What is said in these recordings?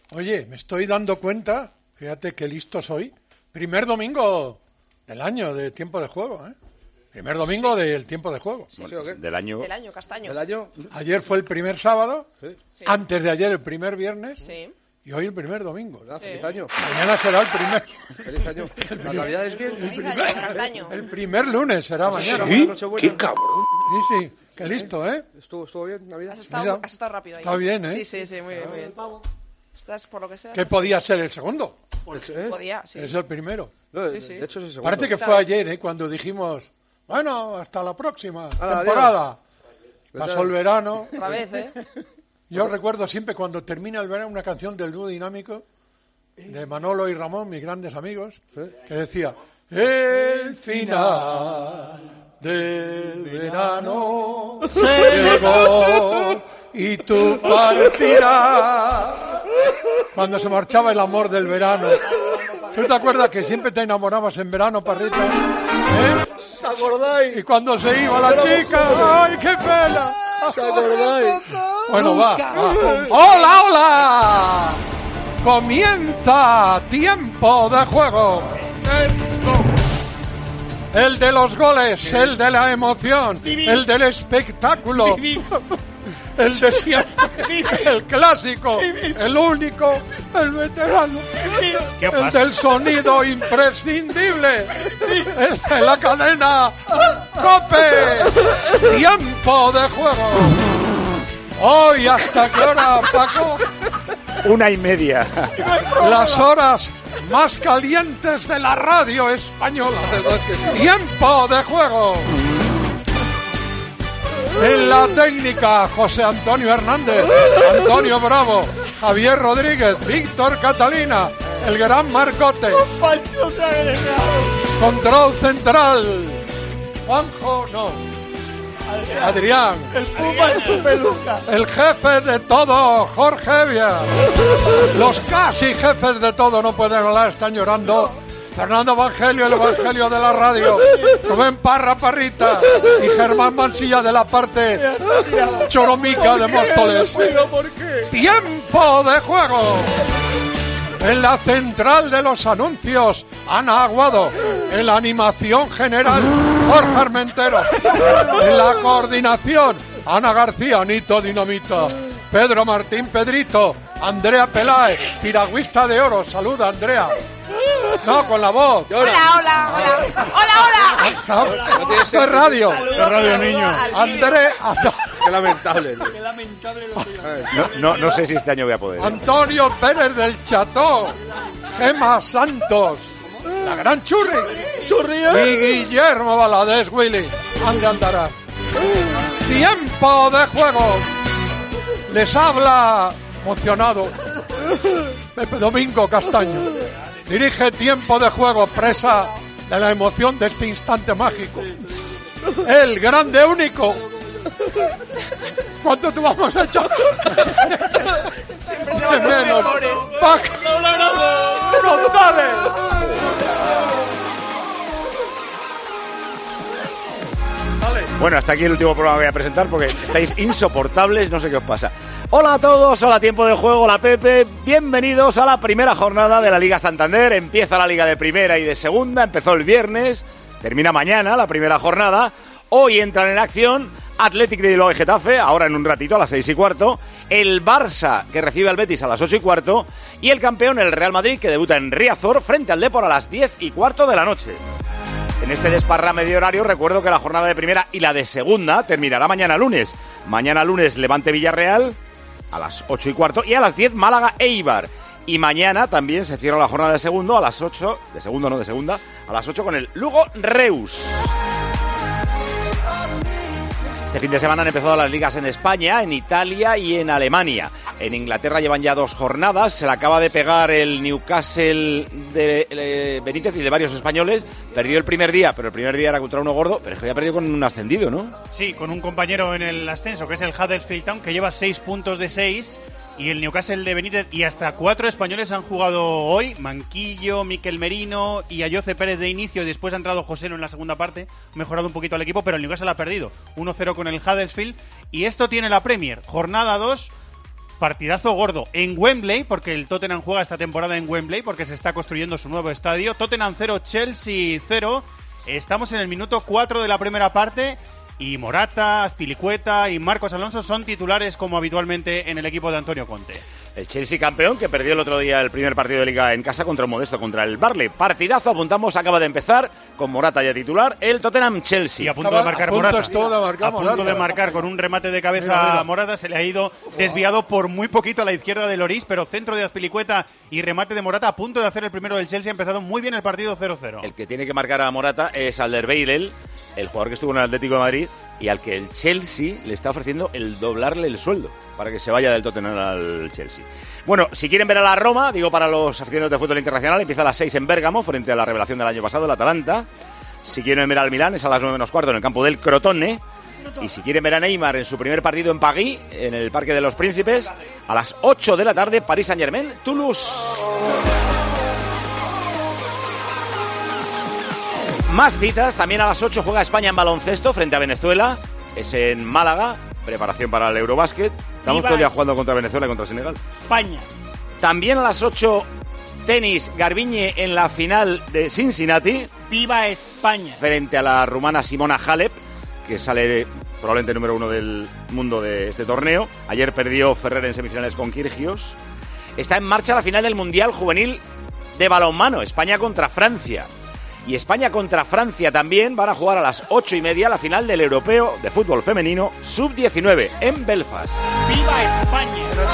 Oye, me estoy dando cuenta, fíjate qué listo soy. Primer domingo del año de tiempo de juego, ¿eh? Primer domingo del tiempo de juego. Sí. Del año castaño. Del año. Ayer fue el primer sábado, Sí. antes de ayer el primer viernes Sí. y hoy el primer domingo. Feliz año. Mañana será el primer. Feliz año. ¿La Navidad es bien? Feliz año, castaño. El primer lunes será mañana. ¿Sí? ¡Qué cabrón! Sí, qué listo, ¿eh? ¿Estuvo bien Navidad? Mira, Has estado rápido ahí. está bien, ¿eh? Sí, muy bien, muy bien. Estás por lo que sea. ¿Qué podía ser el segundo? Podía, sí. Es el primero. No, Sí, sí. De hecho es el segundo. Parece que fue ayer, ¿eh? Cuando dijimos, bueno, hasta la próxima Adiós. temporada. Pasó el verano. Otra vez, ¿eh? Yo recuerdo siempre cuando termina el verano una canción del dúo dinámico de Manolo y Ramón, mis grandes amigos, que decía, el final del verano llegó y tú partirás. Cuando se marchaba el amor del verano. ¿Tú te acuerdas que siempre te enamorabas en verano, Parrita? ¿Eh? ¿Os acordáis? Y cuando se iba la chica, ¡ay, qué pena! ¿Os acordáis? Bueno, va. ¡Hola, hola! Comienza Tiempo de Juego. El de los goles, el de la emoción, el del espectáculo, el de siempre, el clásico, el único, el veterano, el del sonido imprescindible, el de la cadena COPE. Tiempo de Juego. Hoy, ¿hasta qué hora, Paco? 1:30. Las horas más calientes de la radio española. Tiempo de Juego. En la técnica, José Antonio Hernández, Antonio Bravo, Javier Rodríguez, Víctor Catalina, el gran Marcote. Control central, Juanjo, no. Adrián, El Puma en su peluca. el jefe de todo, Jorge Evia. Los casi jefes de todo no pueden hablar, están llorando. Fernando Evangelio, el Evangelio de la radio. Rubén Parrita y Germán Mansilla de la parte choromica de Móstoles. ¿Por qué? ¡Tiempo de juego! En la central de los anuncios, Ana Aguado. En la animación general, Jorge Armentero. En la coordinación, Ana García, Anito Dinamita. Pedro Martín Pedrito. Andrea Peláez, piragüista de oro. Saluda, Andrea. No, con la voz. Hola. Esto es radio. Es radio, niño. Andrea. Qué lamentable. Qué lamentable lo que No sé si este año voy a poder. Antonio Pérez del Cható. Gema Santos. La gran Churri. Y Guillermo Valadez Willy. Ande andará. Tiempo de juego. Les habla emocionado Pepe Domingo Castaño. Dirige Tiempo de Juego, presa de la emoción de este instante mágico. El grande único. ¿Cuánto te vamos a echar? Siempre se ¡Qué van los menos! mejores. ¡Paco González! Bueno, hasta aquí el último programa que voy a presentar porque estáis insoportables, no sé qué os pasa. Hola a todos, hola Tiempo de Juego, hola Pepe, bienvenidos a la primera jornada de la Liga Santander. Empieza la Liga de Primera y de Segunda, empezó el viernes, termina mañana la primera jornada. Hoy entran en acción Athletic de Bilbao y Getafe, ahora en un ratito a las 6:15, el Barça que recibe al Betis a las 8:15 y el campeón, el Real Madrid, que debuta en Riazor frente al Depor a las 10:15 de la noche. En este desparrame de horario recuerdo que la jornada de primera y la de segunda terminará mañana lunes. Mañana lunes Levante Villarreal a las 8:15 y a las 10 Málaga Eibar. Y mañana también se cierra la jornada de segundo a las 8, de segundo no, de segunda, a las 8 con el Lugo Reus. Este fin de semana han empezado las ligas en España, en Italia y en Alemania. En Inglaterra llevan ya 2 jornadas. Se le acaba de pegar el Newcastle de Benítez y de varios españoles. Perdió el primer día, pero el primer día era contra uno gordo. Pero es que había perdido con un ascendido, ¿no? Sí, con un compañero en el ascenso, que es el Huddersfield Town, que lleva 6 puntos de 6. Y el Newcastle de Benítez, y hasta 4 españoles han jugado hoy. Manquillo, Miquel Merino y Ayoce Pérez de inicio. Después ha entrado Joselo en la segunda parte. Ha mejorado un poquito el equipo, pero el Newcastle ha perdido 1-0 con el Huddersfield. Y esto tiene la Premier. Jornada 2. Partidazo gordo en Wembley, porque el Tottenham juega esta temporada en Wembley, porque se está construyendo su nuevo estadio. Tottenham 0, Chelsea 0. Estamos en el minuto 4 de la primera parte y Morata, Azpilicueta y Marcos Alonso son titulares como habitualmente en el equipo de Antonio Conte. El Chelsea campeón, que perdió el otro día el primer partido de Liga en casa contra un modesto, contra el Burnley. Partidazo, apuntamos, acaba de empezar con Morata ya titular, el Tottenham-Chelsea. Y a punto de marcar Morata. A punto de marcar con un remate de cabeza a Morata. Se le ha ido desviado por muy poquito a la izquierda de Lloris, pero centro de Azpilicueta y remate de Morata a punto de hacer el primero del Chelsea. Ha empezado muy bien el partido 0-0. El El que tiene que marcar a Morata es Alderweireld, el jugador que estuvo en el Atlético de Madrid y al que el Chelsea le está ofreciendo el doblarle el sueldo para que se vaya del Tottenham al Chelsea. Bueno, si quieren ver a la Roma, digo para los aficionados de fútbol internacional, empieza a las 6 en Bérgamo, frente a la revelación del año pasado, el Atalanta. Si quieren ver al Milán, es a las 9 menos cuarto en el campo del Crotone. Y si quieren ver a Neymar en su primer partido en París, en el Parque de los Príncipes, a las 8 de la tarde, Paris Saint-Germain, Toulouse. Más citas, también a las 8 juega España en baloncesto frente a Venezuela, es en Málaga, preparación para el Eurobásquet. Estamos todo el día jugando contra Venezuela y contra Senegal. España. También a las 8, tenis, Garbiñe en la final de Cincinnati. ¡Viva España! Frente a la rumana Simona Halep, que sale probablemente número 1 del mundo de este torneo. Ayer perdió Ferrer en semifinales con Kyrgios. Está en marcha la final del Mundial Juvenil de balonmano, España contra Francia. Y España contra Francia también van a jugar a las 8:30 la final del Europeo de Fútbol Femenino Sub-19 en Belfast. ¡Viva España!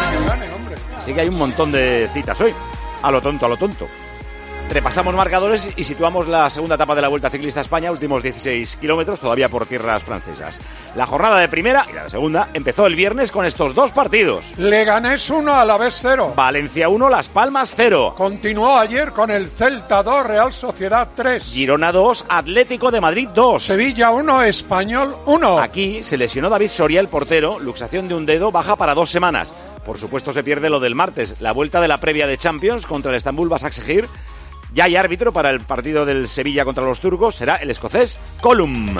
Así que hay un montón de citas hoy. A lo tonto, a lo tonto. Repasamos marcadores y situamos la segunda etapa de la Vuelta Ciclista a España, últimos 16 kilómetros, todavía por tierras francesas. La jornada de primera y la de segunda empezó el viernes con estos dos partidos. Leganés 1, Alavés 0. Valencia 1, Las Palmas 0. Continuó ayer con el Celta 2, Real Sociedad 3. Girona 2, Atlético de Madrid 2. Sevilla 1, Español 1. Aquí se lesionó David Soria, el portero, luxación de un dedo, baja para 2 semanas. Por supuesto se pierde lo del martes, la vuelta de la previa de Champions contra el Estambul Başakşehir. Ya hay árbitro para el partido del Sevilla contra los turcos, será el escocés Colum.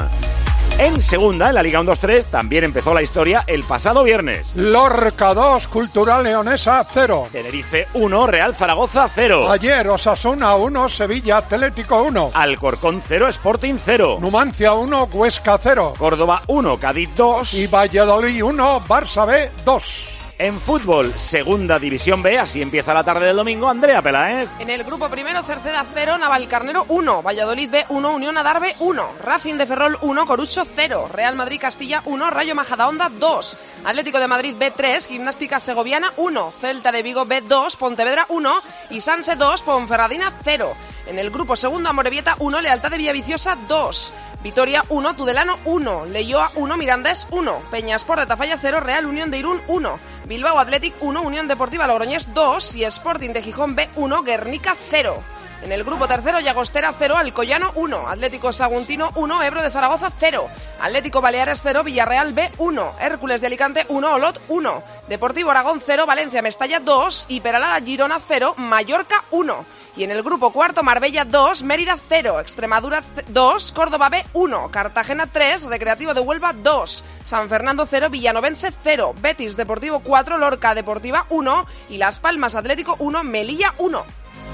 En segunda, en la Liga 1-2-3, también empezó la historia el pasado viernes. Lorca 2, Cultural Leonesa 0. Tenerife 1, Real Zaragoza 0. Ayer Osasuna 1, Sevilla Atlético 1. Alcorcón 0, Sporting 0. Numancia 1, Huesca 0. Córdoba 1, Cádiz 2. Y Valladolid 1, Barça B 2. En fútbol, segunda división B, así empieza la tarde del domingo. Andrea Peláez. En el grupo primero, Cerceda 0, Navalcarnero 1, Valladolid B 1, Unión Adarve 1, Racing de Ferrol 1, Corucho 0, Real Madrid Castilla 1, Rayo Majadahonda 2, Atlético de Madrid B 3, Gimnástica Segoviana 1, Celta de Vigo B 2, Pontevedra 1 y Sanse 2, Ponferradina 0. En el grupo segundo, Amorebieta 1, Lealtad de Villaviciosa 2. Vitoria 1, Tudelano 1, Leioa 1, Mirandés 1, Peñasport de Tafalla 0, Real Unión de Irún 1, Bilbao Athletic 1, Unión Deportiva Logroñés 2 y Sporting de Gijón B 1, Guernica 0. En el grupo tercero, Llagostera 0, Alcoyano 1, Atlético Saguntino 1, Ebro de Zaragoza 0, Atlético Baleares 0, Villarreal B 1, Hércules de Alicante 1, Olot 1, Deportivo Aragón 0, Valencia Mestalla 2 y Peralada Girona 0, Mallorca 1. Y en el grupo cuarto, Marbella 2, Mérida 0, Extremadura 2, Córdoba B 1, Cartagena 3, Recreativo de Huelva 2, San Fernando 0, Villanovense 0, Betis Deportivo 4, Lorca Deportiva 1 y Las Palmas Atlético 1, Melilla 1.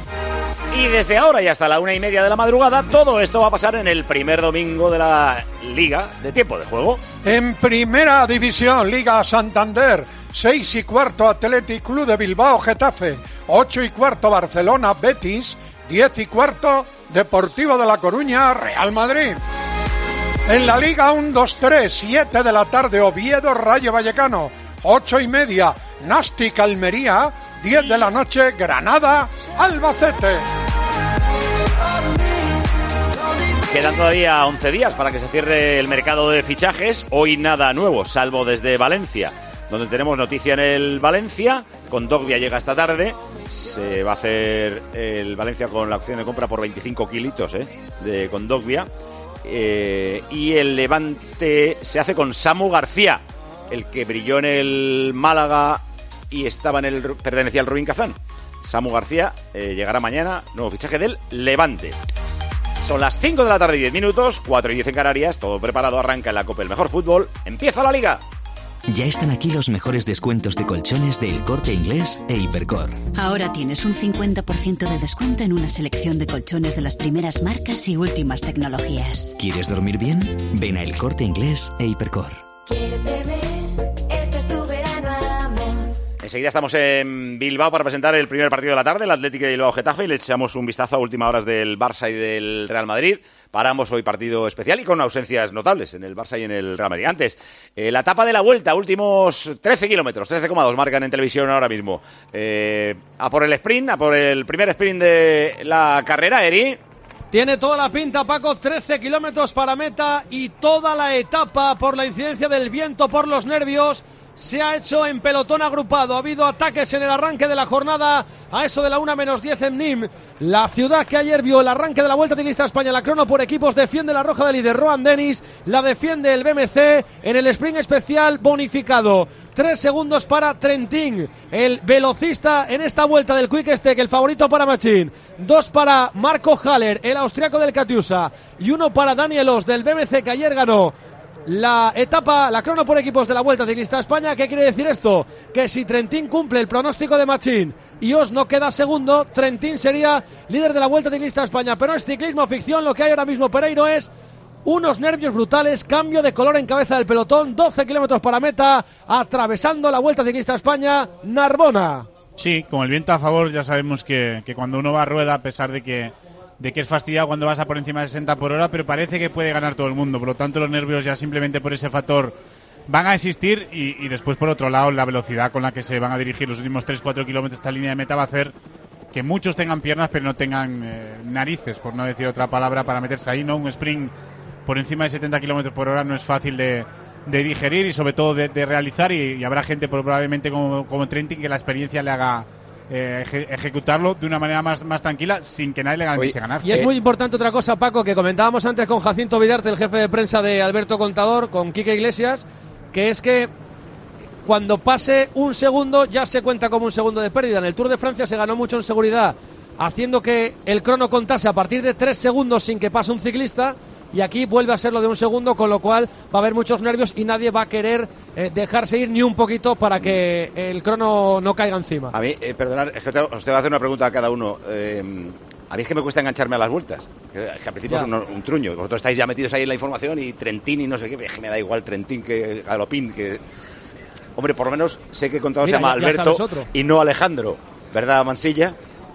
Y desde ahora y hasta la 1:30 de la madrugada, todo esto va a pasar en el primer domingo de la Liga de Tiempo de Juego. En primera división, Liga Santander, 6:15 Athletic Club de Bilbao Getafe, 8:15 Barcelona Betis, 10:15 Deportivo de La Coruña Real Madrid. En la Liga 1-2-3, 7 de la tarde Oviedo Rayo Vallecano, 8:30 Nàstic Almería, 10 de la noche Granada Albacete. Quedan todavía 11 días para que se cierre el mercado de fichajes. Hoy nada nuevo, salvo desde Valencia, donde tenemos noticia en el Valencia. Kondogbia llega esta tarde. Se va a hacer el Valencia con la opción de compra por 25 kilitos de Kondogbia. Y el Levante se hace con Samu García, el que brilló en el Málaga y pertenecía al Rubin Kazán. Samu García llegará mañana, nuevo fichaje del Levante. Son las 5 de la tarde y 10 minutos, 4:10 en Canarias, todo preparado, arranca en la Copa el Mejor Fútbol, empieza la Liga. Ya están aquí los mejores descuentos de colchones de El Corte Inglés e Hipercor. Ahora tienes un 50% de descuento en una selección de colchones de las primeras marcas y últimas tecnologías. ¿Quieres dormir bien? Ven a El Corte Inglés e Hipercor. Enseguida estamos en Bilbao para presentar el primer partido de la tarde, el Athletic de Bilbao-Getafe, y le echamos un vistazo a últimas horas del Barça y del Real Madrid. Para ambos hoy partido especial y con ausencias notables en el Barça y en el Real Madrid. Antes, la etapa de la vuelta, últimos 13 kilómetros, 13,2 marcan en televisión ahora mismo. A por el sprint, a por el primer sprint de la carrera, Eri. Tiene toda la pinta, Paco, 13 kilómetros para meta y toda la etapa por la incidencia del viento, por los nervios, se ha hecho en pelotón agrupado. Ha habido ataques en el arranque de la jornada a eso de la 1:10 en Nîmes. La ciudad que ayer vio el arranque de la Vuelta Ciclista a España, la crono por equipos, defiende la roja de líder Rohan Dennis, la defiende el BMC en el sprint especial bonificado. 3 segundos para Trentin, el velocista en esta vuelta del Quick Step, el favorito para Machín. 2 para Marco Haller, el austriaco del Katusha, y 1 para Daniel Oss del BMC, que ayer ganó la etapa, la crono por equipos de la Vuelta Ciclista a España. ¿Qué quiere decir esto? Que si Trentin cumple el pronóstico de Machín y Oss no queda segundo, Trentin sería líder de la Vuelta Ciclista a España. Pero es ciclismo ficción, lo que hay ahora mismo, Pereiro, es unos nervios brutales, cambio de color en cabeza del pelotón, 12 kilómetros para meta, atravesando la Vuelta Ciclista a España, Narbona. Sí, con el viento a favor ya sabemos que cuando uno va a rueda, a pesar de que es fastidiado cuando vas a por encima de 60 por hora, pero parece que puede ganar todo el mundo. Por lo tanto, los nervios ya simplemente por ese factor van a existir y después, por otro lado, la velocidad con la que se van a dirigir los últimos 3-4 kilómetros esta línea de meta va a hacer que muchos tengan piernas pero no tengan narices, por no decir otra palabra, para meterse ahí, ¿no? Un sprint por encima de 70 kilómetros por hora no es fácil de digerir y sobre todo de realizar y habrá gente probablemente como Trentin que la experiencia le haga ejecutarlo de una manera más tranquila sin que nadie le garantice ganar. Y es muy importante otra cosa, Paco, que comentábamos antes con Jacinto Vidarte, el jefe de prensa de Alberto Contador, con Quique Iglesias, que es que cuando pase un segundo ya se cuenta como un segundo de pérdida. En el Tour de Francia se ganó mucho en seguridad haciendo que el crono contase a partir de 3 segundos sin que pase un ciclista, y aquí vuelve a ser lo de un segundo, con lo cual va a haber muchos nervios y nadie va a querer dejarse ir ni un poquito para que el crono no caiga encima. A mí, perdonad, es que os tengo que hacer una pregunta a cada uno. A mí es que me cuesta engancharme a las vueltas, que al principio es un truño. Vosotros estáis ya metidos ahí en la información y Trentin y no sé qué, es que me da igual Trentin que Galopín, que... Hombre, por lo menos sé que Contador se llama Alberto y no Alejandro, ¿verdad, Mansilla?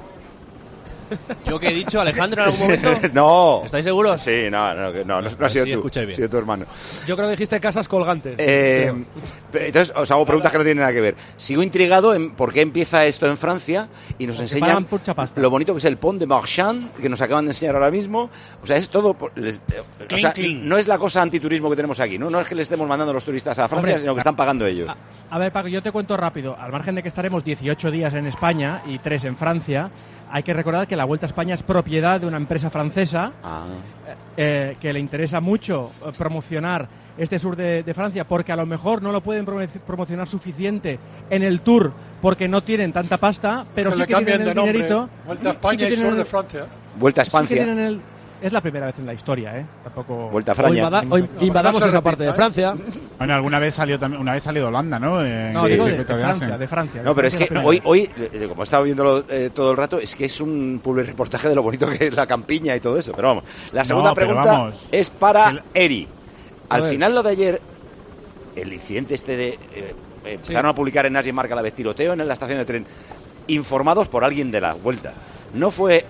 ¿Yo qué he dicho, Alejandro, en algún momento? No. ¿Estáis seguros? Sí, no ha sido tú. Ha sido tu hermano. Yo creo que dijiste casas colgantes. Entonces os hago preguntas que no tienen nada que ver. Sigo intrigado en por qué empieza esto en Francia y nos enseñan lo bonito que es el Pont de Marchand, que nos acaban de enseñar ahora mismo. O sea, es todo... no es la cosa antiturismo que tenemos aquí, ¿no? No es que le estemos mandando a los turistas a Francia, sino que están pagando ellos. A ver, Paco, yo te cuento rápido. Al margen de que estaremos 18 días en España y 3 en Francia, hay que recordar que la Vuelta a España es propiedad de una empresa francesa que le interesa mucho promocionar este sur de Francia, porque a lo mejor no lo pueden promocionar suficiente en el Tour porque no tienen tanta pasta, pero sí que tienen el dinerito. Vuelta a España y sur de Francia. Vuelta a España. Sí que tienen es la primera vez en la historia, Tampoco. Vuelta a Francia. Hoy invadamos esa parte de Francia. Bueno, alguna vez salió también, una vez salió de Holanda, ¿no? De Francia. No, pero es que hoy, como he estado viéndolo todo el rato, es que es un public reportaje de lo bonito que es la campiña y todo eso. Pero vamos, la segunda pregunta es para Eri. Al final lo de ayer, el incidente este de... empezaron a publicar en As y Marca la vez tiroteo en la estación de tren, informados por alguien de la Vuelta. ¿No fue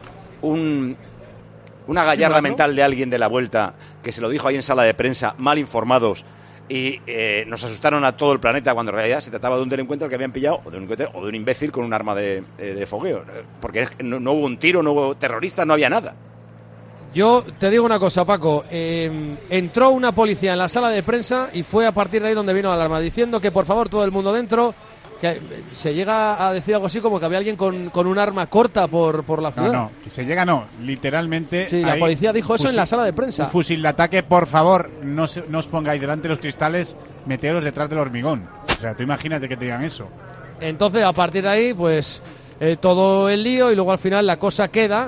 una gallarda mental de alguien de la Vuelta que se lo dijo ahí en sala de prensa, mal informados, y nos asustaron a todo el planeta cuando en realidad se trataba de un delincuente al que habían pillado, o de un imbécil con un arma de fogueo? Porque no hubo un tiro, no hubo terrorista, no había nada. Yo te digo una cosa, Paco. Entró una policía en la sala de prensa y fue a partir de ahí donde vino la alarma, diciendo que por favor todo el mundo dentro. Que se llega a decir algo así como que había alguien con un arma corta por la ciudad. No, que se llega literalmente. Sí, la policía dijo eso en la sala de prensa. Un fusil de ataque, por favor, no os pongáis delante de los cristales, meteos detrás del hormigón. O sea, tú imagínate que te digan eso. Entonces, a partir de ahí, pues todo el lío, y luego al final la cosa queda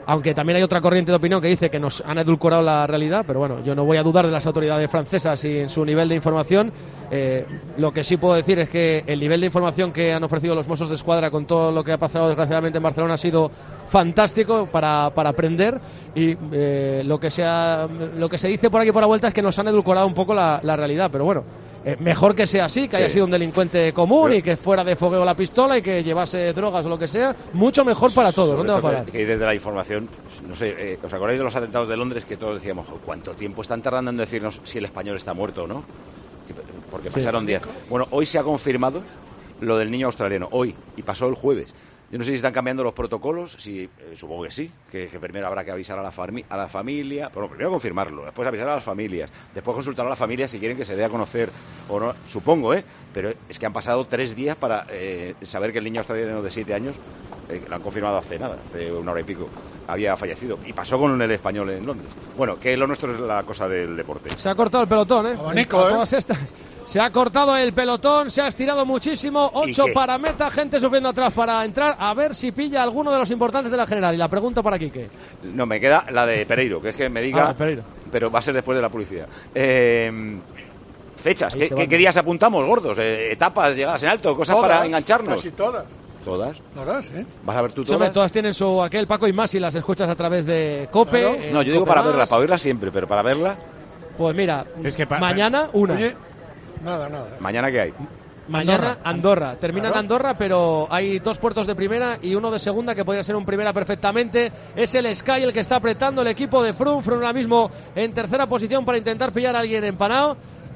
Aunque también hay otra corriente de opinión que dice que nos han edulcorado la realidad, pero bueno, yo no voy a dudar de las autoridades francesas y en su nivel de información. Lo que sí puedo decir es que el nivel de información que han ofrecido los Mossos de Escuadra con todo lo que ha pasado desgraciadamente en Barcelona ha sido fantástico para aprender, y lo que se dice por aquí por la vuelta es que nos han edulcorado un poco la realidad, pero bueno, mejor que sea así, que haya sido un delincuente común y que fuera de fogueo la pistola y que llevase drogas o lo que sea, mucho mejor para todos. ¿Dónde va a parar? Que desde la información, no sé, ¿os acordáis de los atentados de Londres que todos decíamos, cuánto tiempo están tardando en decirnos si el español está muerto o no? Porque pasaron días. Bueno, hoy se ha confirmado lo del niño australiano, hoy, y pasó el jueves. Yo no sé si están cambiando los protocolos, supongo que sí, que primero habrá que avisar a la familia, bueno, primero confirmarlo, después avisar a las familias, después consultar a la familia si quieren que se dé a conocer o no, supongo, pero es que han pasado 3 días para saber que el niño australiano de 7 años, lo han confirmado hace 1 hora y pico, había fallecido, y pasó con el español en Londres. Bueno, que lo nuestro es la cosa del deporte. Se ha cortado el pelotón, Abanico, Se ha cortado el pelotón, se ha estirado muchísimo. 8 para meta, gente sufriendo atrás para entrar. A ver si pilla alguno de los importantes de la general. Y la pregunta para Quique. No, me queda la de Pereiro, que es que me diga. Pereiro. Pero va a ser después de la publicidad. Fechas, ¿qué días apuntamos, gordos? Etapas, llegadas en alto, cosas todas, para engancharnos. Casi todas. ¿Todas? Todas, ¿Vas a ver tú todas? Todas tienen su aquel, Paco, y más si las escuchas a través de COPE. Claro. No, yo digo para verla, para oírla siempre, pero para verla. Pues mira, es que mañana una. Oye, nada. ¿Mañana qué hay? Mañana Andorra. Termina en Andorra, pero hay 2 puertos de primera y uno de segunda que podría ser un primera perfectamente. Es el Sky el que está apretando el equipo de Froome. Froome ahora mismo en tercera posición para intentar pillar a alguien empanado.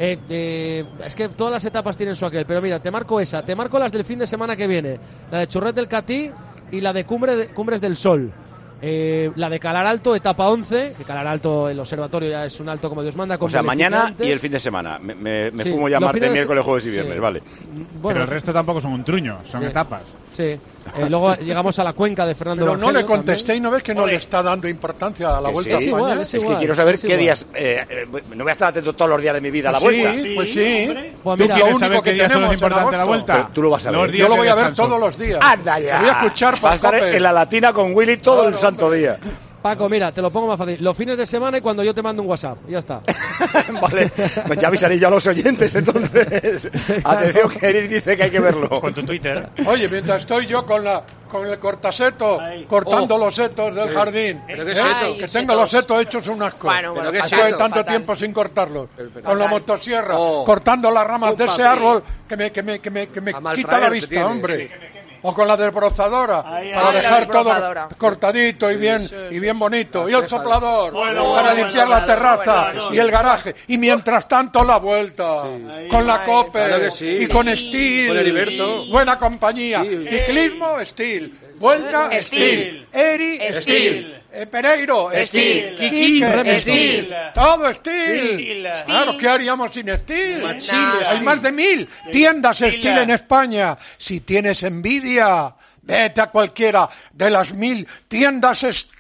Es que todas las etapas tienen su aquel, pero mira, te marco esa, te marco las del fin de semana que viene, la de Chorret del Catí y la de Cumbres del Sol. La de Calar Alto, etapa 11, que Calar Alto, el observatorio ya es un alto como Dios manda. O sea, mañana y el fin de semana. Me fumo ya martes, miércoles, jueves y viernes, vale. Bueno, pero el resto tampoco son un truño, son etapas. Sí. Luego llegamos a la cuenca de Fernando Pero Evangelio, no le contesté también. y no ves que no le está dando importancia a la vuelta a España. Es que quiero saber qué días. No voy a estar atento todos los días de mi vida a la vuelta. Pues sí. Pues ¿Tú mira, quieres saber qué días son los importantes a la vuelta? Pero tú lo vas a ver. Yo lo voy a ver todos los días. ¡Anda ya! Lo voy a escuchar por Va a estar COPE. en la Latina con Willy todo el santo día. Paco, mira, te lo pongo más fácil. Los fines de semana y cuando yo te mando un WhatsApp. Ya está. Vale, pues ya avisaré yo a los oyentes, entonces. Atención, que Eric dice que hay que verlo. Con tu Twitter. Oye, mientras estoy yo con el cortaseto, cortando los setos del jardín. ¿Pero qué setos? Que tengo los setos hechos un asco. Bueno, Pero qué Después de setos, tanto fatal. tiempo sin cortarlos. Pero Con la motosierra, cortando las ramas de ese árbol que me A maltraerte quita la vista, tiene, hombre. sí. O con la desbrozadora, para la dejar todo desbrozadora. cortadito y bien bonito. Y el soplador, Bueno, para bueno, limpiar la terraza bueno, y el garaje. Y mientras tanto la vuelta, con la COPE Claro que sí. y con Steel. Con Heriberto. Buena compañía. Sí. Ciclismo, Steel. Vuelta, Steel. Steel. Eri, Steel. Steel. Pereiro, Steel. Steel. Steel. Quique, Steel. Steel. Todo Steel. Steel. Claro, ¿qué haríamos sin Steel? Nada. Hay más de 1000 tiendas Steel en España. Si tienes envidia, vete a cualquiera de las 1000 tiendas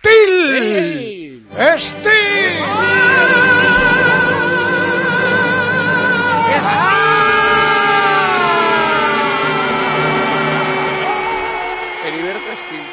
Steel. Steel. Heriberto Steel.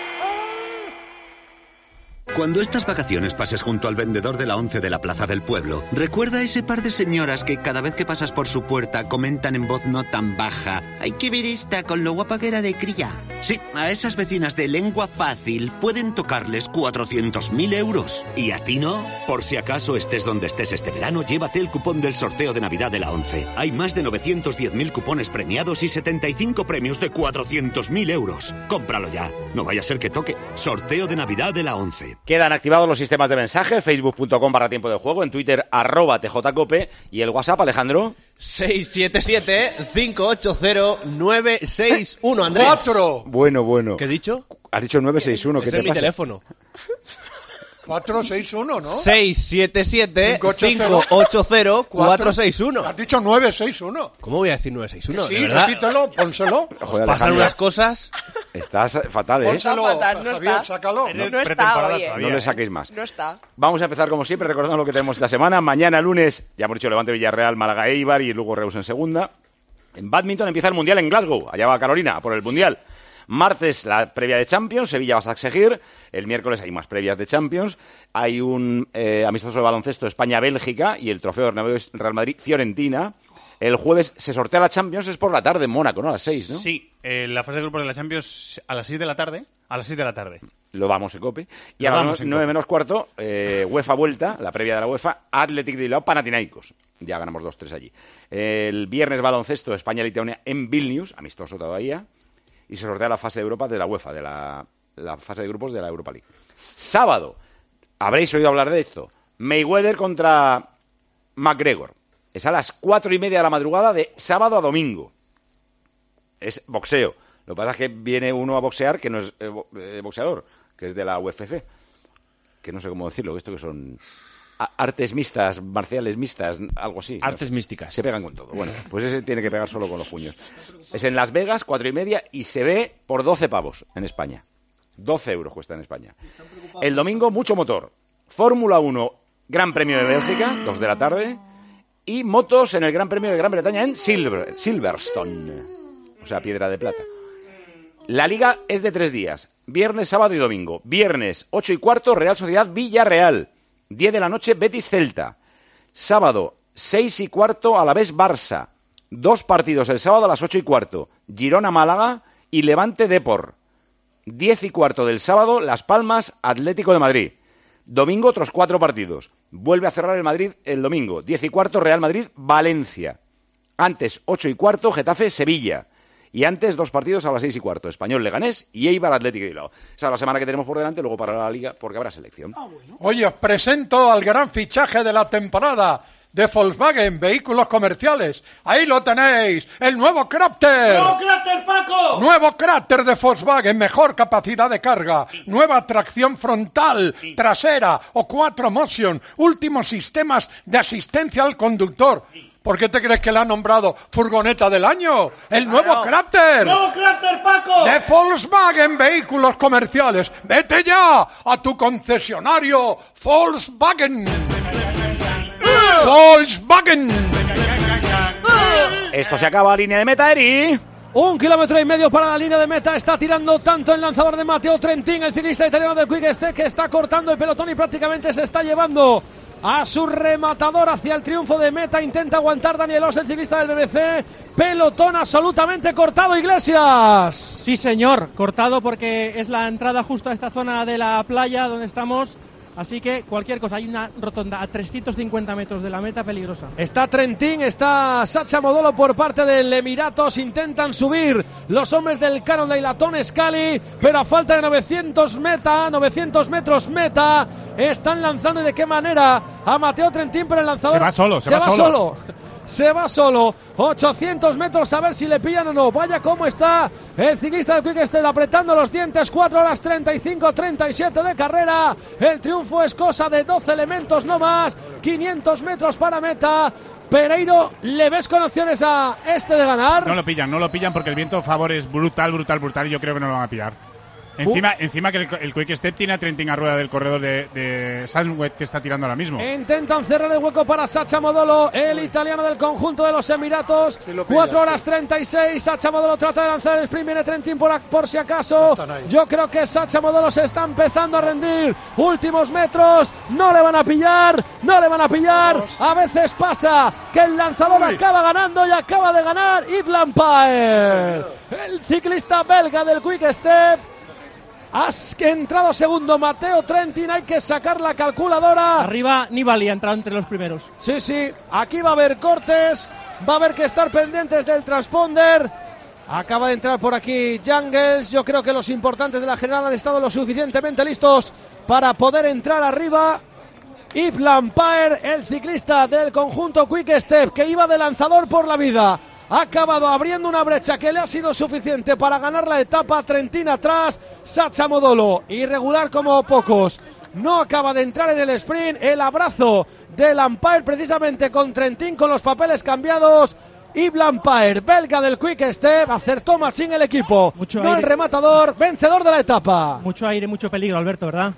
Cuando estas vacaciones pases junto al vendedor de la 11 de la Plaza del Pueblo, recuerda a ese par de señoras que cada vez que pasas por su puerta comentan en voz no tan baja: ¡hay que ver esta con lo guapa que era de cría! Sí, a esas vecinas de lengua fácil pueden tocarles 400.000 euros. ¿Y a ti no? Por si acaso estés donde estés este verano, llévate el cupón del sorteo de Navidad de la 11. Hay más de 910.000 cupones premiados y 75 premios de 400.000 euros. Cómpralo ya. No vaya a ser que toque. Sorteo de Navidad de la 11. Quedan activados los sistemas de mensaje, facebook.com/tiempo de juego, en Twitter @tjcope y el WhatsApp, Alejandro. 677-580-961, Andrés. 4. Bueno. ¿Qué he dicho? Has dicho 961, ¿qué Ese te es mi pasa? teléfono. 461, ¿no? 677-580-461. Has dicho 961. ¿Cómo voy a decir 961? Sí, ¿De verdad? repítelo, pónselo. Joder, Pasan Alejandro, unas cosas. Estás fatal, ¿eh? Pónselo, fatal, no Javier, está. sácalo. No está pretemporada hoy. todavía. No le saquéis más. No está. Vamos a empezar como siempre recordando lo que tenemos esta semana. Mañana lunes, ya hemos dicho Levante Villarreal, Málaga Eibar y luego Reus en segunda. En bádminton empieza el Mundial en Glasgow. Allá va Carolina por el Mundial. Martes, la previa de Champions, Sevilla-Basaksehir. El miércoles hay más previas de Champions. Hay un amistoso de baloncesto España-Bélgica y el trofeo Real Madrid-Fiorentina. El jueves se sortea la Champions, es por la tarde en Mónaco, ¿no? A las 6, ¿no? Sí, la fase de grupos de la Champions a las 6 de la tarde. A las 6 de la tarde. Lo damos en COPE. Y a las 9 menos cuarto, UEFA Vuelta, la previa de la UEFA, Athletic de Bilbao, Panathinaikos. Ya ganamos 2-3 allí. El viernes baloncesto, España-Lituania en Vilnius, amistoso todavía. Y se sortea la fase de Europa de la UEFA, de la fase de grupos de la Europa League. Sábado, habréis oído hablar de esto, Mayweather contra McGregor. Es a las 4:30 de la madrugada de sábado a domingo. Es boxeo. Lo que pasa es que viene uno a boxear que no es boxeador, que es de la UFC. Que no sé cómo decirlo, esto que son artes mixtas, marciales mixtas, algo así. Artes místicas. Se pegan con todo. Bueno, pues ese tiene que pegar solo con los puños. Es en Las Vegas, 4:30, y se ve por 12 pavos en España. 12 euros cuesta en España. El domingo, mucho motor. Fórmula 1, Gran Premio de Bélgica, 2 de la tarde. Y motos en el Gran Premio de Gran Bretaña en Silverstone. O sea, Piedra de Plata. La Liga es de 3 días. Viernes, sábado y domingo. Viernes, 8:15, Real Sociedad Villarreal. 10 de la noche, Betis Celta. Sábado, 6:15, Alavés Barça. 2 partidos el sábado a las 8:15. Girona Málaga y Levante Depor. 10:15 del sábado, Las Palmas Atlético de Madrid. Domingo, otros 4 partidos. Vuelve a cerrar el Madrid el domingo. 10:15, Real Madrid Valencia. Antes, 8:15, Getafe Sevilla. Y antes, 2 partidos a las 6:15. Español Leganés y Eibar Atlético de Bilbao. Esa es la semana que tenemos por delante, luego para la Liga, porque habrá selección. Hoy os presento al gran fichaje de la temporada de Volkswagen, vehículos comerciales. Ahí lo tenéis, el nuevo Crafter. ¡Nuevo Crafter, Paco! Nuevo Crafter de Volkswagen, mejor capacidad de carga, nueva tracción frontal, trasera o 4Motion, últimos sistemas de asistencia al conductor. ¿Por qué te crees que le ha nombrado furgoneta del año? ¡El nuevo Crafter! ¡Nuevo Crafter, Paco! De Volkswagen Vehículos Comerciales. ¡Vete ya a tu concesionario Volkswagen! ¡Volkswagen! Esto se acaba a línea de meta, Eri. 1,5 kilómetros para la línea de meta. Está tirando tanto el lanzador de Matteo Trentin, el ciclista italiano del Quick Step, que está cortando el pelotón y prácticamente se está llevando a su rematador hacia el triunfo de meta. Intenta aguantar Daniel Oss, el ciclista del BBC. Pelotón absolutamente cortado, Iglesias. Sí, señor, cortado porque es la entrada justo a esta zona de la playa donde estamos. Así que cualquier cosa, hay una rotonda a 350 metros de la meta peligrosa. Está Trentin, está Sacha Modolo por parte del Emiratos. Intentan subir los hombres del Canon de Latón Scali, pero a falta de 900 metros meta, están lanzando. ¿Y de qué manera? A Matteo Trentin, pero el lanzador se va solo. Se va solo, 800 metros, a ver si le pillan o no. Vaya cómo está el ciclista del Quick Step apretando los dientes. 4 horas 35-37 de carrera. El triunfo es cosa de 12 elementos, no más. 500 metros para meta. Pereiro, ¿le ves con opciones a este de ganar? No lo pillan porque el viento a favor es brutal y yo creo que no lo van a pillar. Encima que el Quick Step tiene a Trentin a rueda del corredor de Sunweb, que está tirando ahora mismo. Intentan cerrar el hueco para Sacha Modolo, el italiano del conjunto de los Emiratos. 4 horas 36. Sacha Modolo trata de lanzar el sprint. Viene Trentin por si acaso. Yo creo que Sacha Modolo se está empezando a rendir. Últimos metros. No le van a pillar. A veces pasa que el lanzador acaba ganando y acaba de ganar Yves Lampaert, el ciclista belga del Quick Step. Has entrado segundo Matteo Trentin, hay que sacar la calculadora. Arriba Nibali ha entrado entre los primeros. Sí, aquí va a haber cortes, va a haber que estar pendientes del transponder. Acaba de entrar por aquí Jungles. Yo creo que los importantes de la general han estado lo suficientemente listos para poder entrar arriba. Yves Lampaert, el ciclista del conjunto Quick Step, que iba de lanzador por la vida, ha acabado abriendo una brecha que le ha sido suficiente para ganar la etapa. Trentin atrás, Sacha Modolo, irregular como pocos, no acaba de entrar en el sprint. El abrazo de Lampaert precisamente con Trentin, con los papeles cambiados. Yves Lampaert, belga del Quick Step, acertó más sin el equipo, mucho no aire. El rematador, vencedor de la etapa. Mucho aire, mucho peligro, Alberto, ¿verdad?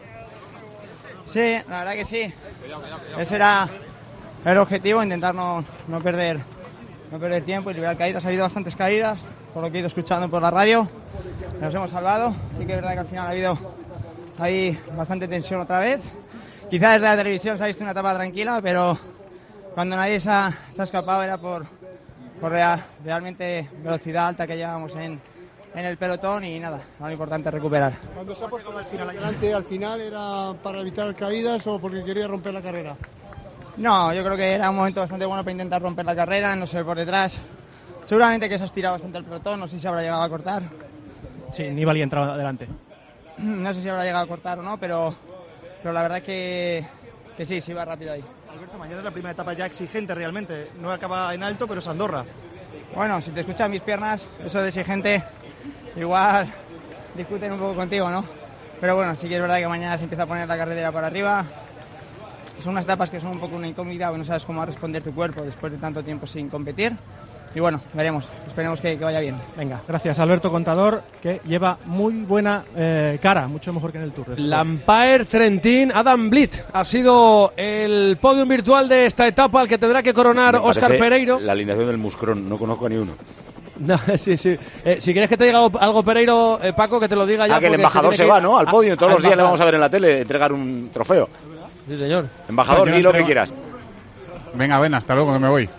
Sí, la verdad que sí. Ese era el objetivo, intentar no perder tiempo y liberar caídas. Ha habido bastantes caídas, por lo que he ido escuchando por la radio. nos hemos salvado. Sí que es verdad que al final ha habido ahí bastante tensión otra vez. Quizás desde la televisión se ha visto una etapa tranquila, pero cuando nadie se ha escapado era por realmente velocidad alta que llevábamos en el pelotón y nada, lo importante es recuperar. Cuando se ha puesto al final adelante, al final era para evitar caídas o porque quería romper la carrera. No, yo creo que era un momento bastante bueno para intentar romper la carrera, no sé, por detrás. Seguramente que se ha estirado bastante el pelotón, no sé si habrá llegado a cortar. Sí, Nibali entraba adelante. No sé si habrá llegado a cortar o no, pero la verdad que sí, se iba rápido ahí. Alberto, mañana es la primera etapa ya exigente realmente, no acaba en alto, pero es Andorra. Bueno, si te escuchan mis piernas, eso de exigente, igual discuten un poco contigo, ¿no? Pero bueno, sí que es verdad que mañana se empieza a poner la carretera para arriba. Son unas etapas que son un poco una incógnita, porque no sabes cómo va a responder tu cuerpo después de tanto tiempo sin competir. Y bueno, veremos, esperemos que vaya bien. Venga, gracias Alberto Contador, que lleva muy buena cara, mucho mejor que en el Tour. Lampaert, Trentin, Adam Blythe ha sido el podium virtual de esta etapa, el que tendrá que coronar Óscar Pereiro. La alineación del Muscrón, no conozco a ni uno. No, sí. Si quieres que te diga algo Pereiro, Paco, que te lo diga ya. Que el embajador se va, ¿no? Al podio, todos los días le vamos a ver en la tele entregar un trofeo. Sí, señor. Embajador, di lo que quieras. Venga, ven, hasta luego que me voy.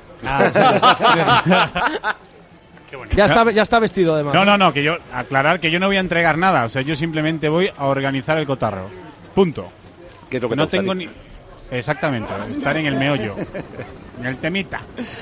Ya está vestido además. No, que yo aclarar que yo no voy a entregar nada, o sea, yo simplemente voy a organizar el cotarro. Punto. ¿Qué es lo que no tengo ni exactamente, estar en el meollo, en el temita.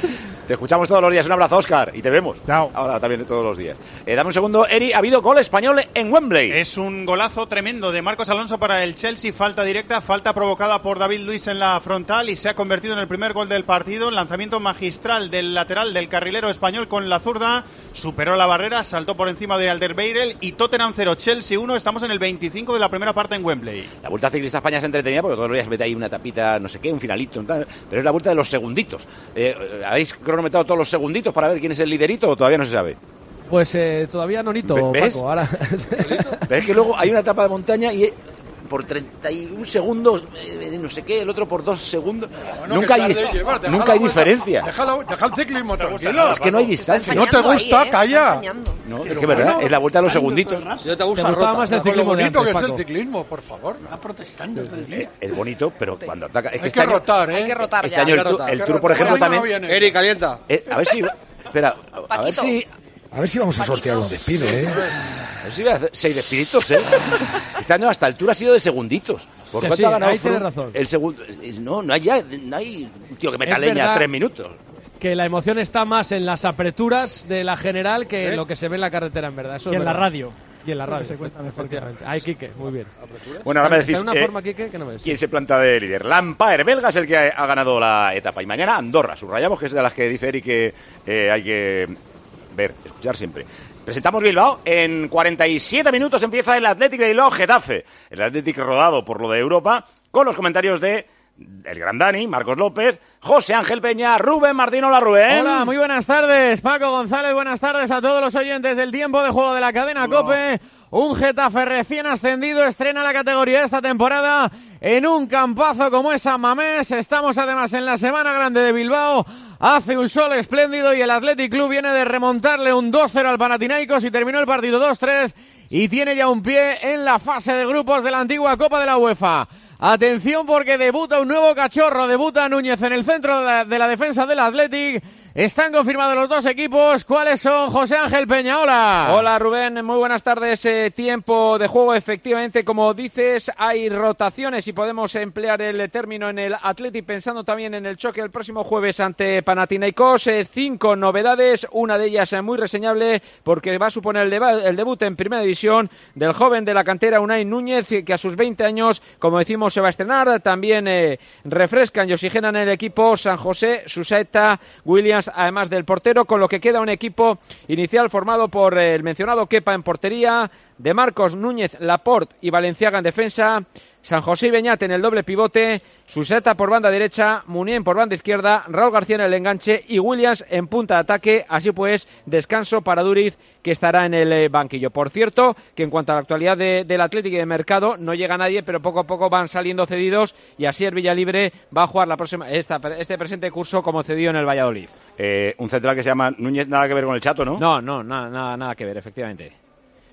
Te escuchamos todos los días. Un abrazo, Óscar, y te vemos. Chao. Ahora también todos los días. Dame un segundo, Eri. Ha habido gol español en Wembley. Es un golazo tremendo de Marcos Alonso para el Chelsea. Falta directa, falta provocada por David Luiz en la frontal y se ha convertido en el primer gol del partido. Lanzamiento magistral del lateral del carrilero español con la zurda. Superó la barrera, saltó por encima de Alderweireld y Tottenham 0, Chelsea 1. Estamos en el 25 de la primera parte en Wembley. La Vuelta Ciclista a España es entretenida porque todos los días mete ahí una tapita, no sé qué, un finalito, pero es la vuelta de los segunditos. ¿Habéis cronometrado todos los segunditos para ver quién es el liderito o todavía no se sabe? Pues todavía nonito, ¿ves? Paco. Ahora. Pero es que luego hay una etapa de montaña y por 31 segundos, no sé qué, el otro por 2 segundos. Bueno, nunca hay diferencia. Deja el ciclismo tranquilo. Es que no hay distancia. No te gusta, ahí, calla. No, es que verdad, es la vuelta de los segunditos. Si te gustaba más el ciclismo bonito que es el ciclismo, por favor. Está protestando todo el día. Es bonito, pero cuando ataca... Hay que rotar, ¿eh? Hay que rotar este año el Tour, por ejemplo, también... Eri, calienta. A ver si... Espera, a ver si vamos a sortear un despido, ¿eh? A ver si voy a hacer 6 despiditos, ¿eh? Este año hasta el Tour ha sido de segunditos. ¿Por cuánto ha ganado? Ahí tienes razón. El segundo... No hay un tío que meta leña 3 minutos. Que la emoción está más en las apreturas de la general que en lo que se ve en la carretera, en verdad. Eso y en verdad. la radio. Y en la radio se cuenta efectivamente. Ay, Quique, muy bien. Bueno, ahora me decís una forma, Quique, que no ves. quién se planta de líder. Lampaert, belga, es el que ha ganado la etapa. Y mañana Andorra, subrayamos que es de las que dice Eric que hay que ver, escuchar siempre. Presentamos Bilbao. En 47 minutos empieza el Athletic de Bilbao Getafe. El Athletic rodado por lo de Europa, con los comentarios de el gran Dani, Marcos López, José Ángel Peña, Rubén Martín. Hola, Rubén. Hola, muy buenas tardes, Paco González. Buenas tardes a todos los oyentes del tiempo de juego de la cadena COPE. Un Getafe recién ascendido estrena la categoría de esta temporada en un campazo como es San Mamés. Estamos además en la Semana Grande de Bilbao. Hace un sol espléndido y el Athletic Club viene de remontarle un 2-0 al Panathinaikos y terminó el partido 2-3 y tiene ya un pie en la fase de grupos de la antigua Copa de la UEFA. Atención porque debuta un nuevo cachorro, debuta Núñez en el centro de la defensa del Athletic. Están confirmados los dos equipos. ¿Cuáles son? José Ángel Peña, hola. Hola Rubén, muy buenas tardes. Tiempo de juego, efectivamente, como dices, hay rotaciones y podemos emplear el término en el Athletic pensando también en el choque el próximo jueves ante Panathinaikos. 5 novedades, una de ellas muy reseñable porque va a suponer el debut en Primera División del joven de la cantera Unai Núñez, que a sus 20 años, como decimos, se va a estrenar. También refrescan y oxigenan el equipo San José, Susaeta, Williams, además del portero, con lo que queda un equipo inicial formado por el mencionado Kepa en portería, De Marcos, Núñez, Laporte y Valenciaga en defensa, San José y Beñat en el doble pivote, Susaeta por banda derecha, Munier por banda izquierda, Raúl García en el enganche y Williams en punta de ataque. Así pues, descanso para Duriz, que estará en el banquillo. Por cierto, que en cuanto a la actualidad del Atlético y de mercado, no llega nadie, pero poco a poco van saliendo cedidos y así el Villalibre va a jugar este presente curso como cedido en el Valladolid. Un central que se llama Núñez, nada que ver con el Chato, ¿no? No, nada que ver, efectivamente.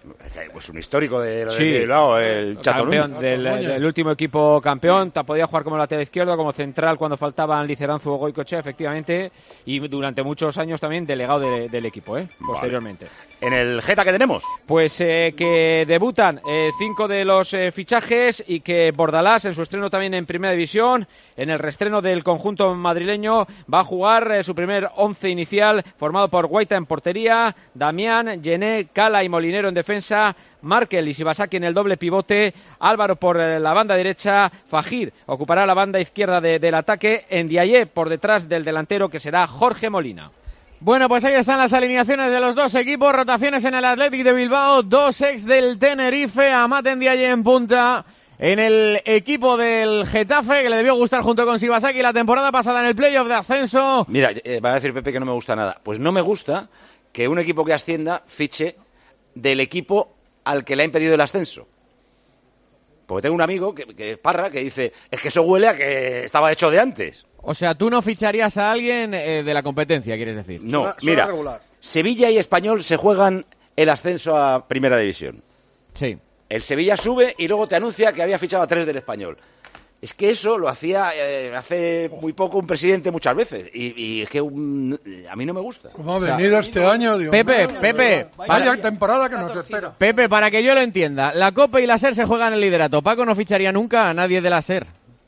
Pues un histórico de Sí. Bilbao, el Chato Campeón Núñez. del último equipo campeón. Podía jugar como lateral izquierdo, como central cuando faltaban Liceranzu o Goicoechea, efectivamente. Y durante muchos años también delegado del equipo, posteriormente. ¿En el Geta qué tenemos? Pues que debutan 5 de los fichajes y que Bordalás, en su estreno también en Primera División, en el reestreno del conjunto madrileño, va a jugar su primer 11 inicial, formado por Guaita en portería, Damián, Gené, Cala y Molinero en defensa, Markel y Shibasaki en el doble pivote, Álvaro por la banda derecha, Fajir ocupará la banda izquierda del ataque, Ndiaye por detrás del delantero, que será Jorge Molina. Bueno, pues ahí están las alineaciones de los dos equipos, rotaciones en el Athletic de Bilbao, 2 ex del Tenerife, Amat Ndiaye en punta. En el equipo del Getafe, que le debió gustar junto con Shibasaki la temporada pasada en el playoff de ascenso. Mira, va a decir Pepe que no me gusta nada. Pues no me gusta que un equipo que ascienda fiche del equipo al que le ha impedido el ascenso. Porque tengo un amigo, que es Parra, que dice, es que eso huele a que estaba hecho de antes. O sea, tú no ficharías a alguien de la competencia, quieres decir. No, mira, Sevilla y Español se juegan el ascenso a Primera División. Sí. El Sevilla sube y luego te anuncia que había fichado a 3 del Español. Es que eso lo hacía hace muy poco un presidente muchas veces. Y es que a mí no me gusta. ¿Cómo ha venido este año? Dios Pepe, mío. Pepe. Vaya temporada que nos espera. Pepe, para que yo lo entienda, la Copa y la SER se juegan el liderato. Paco no ficharía nunca a nadie de la SER.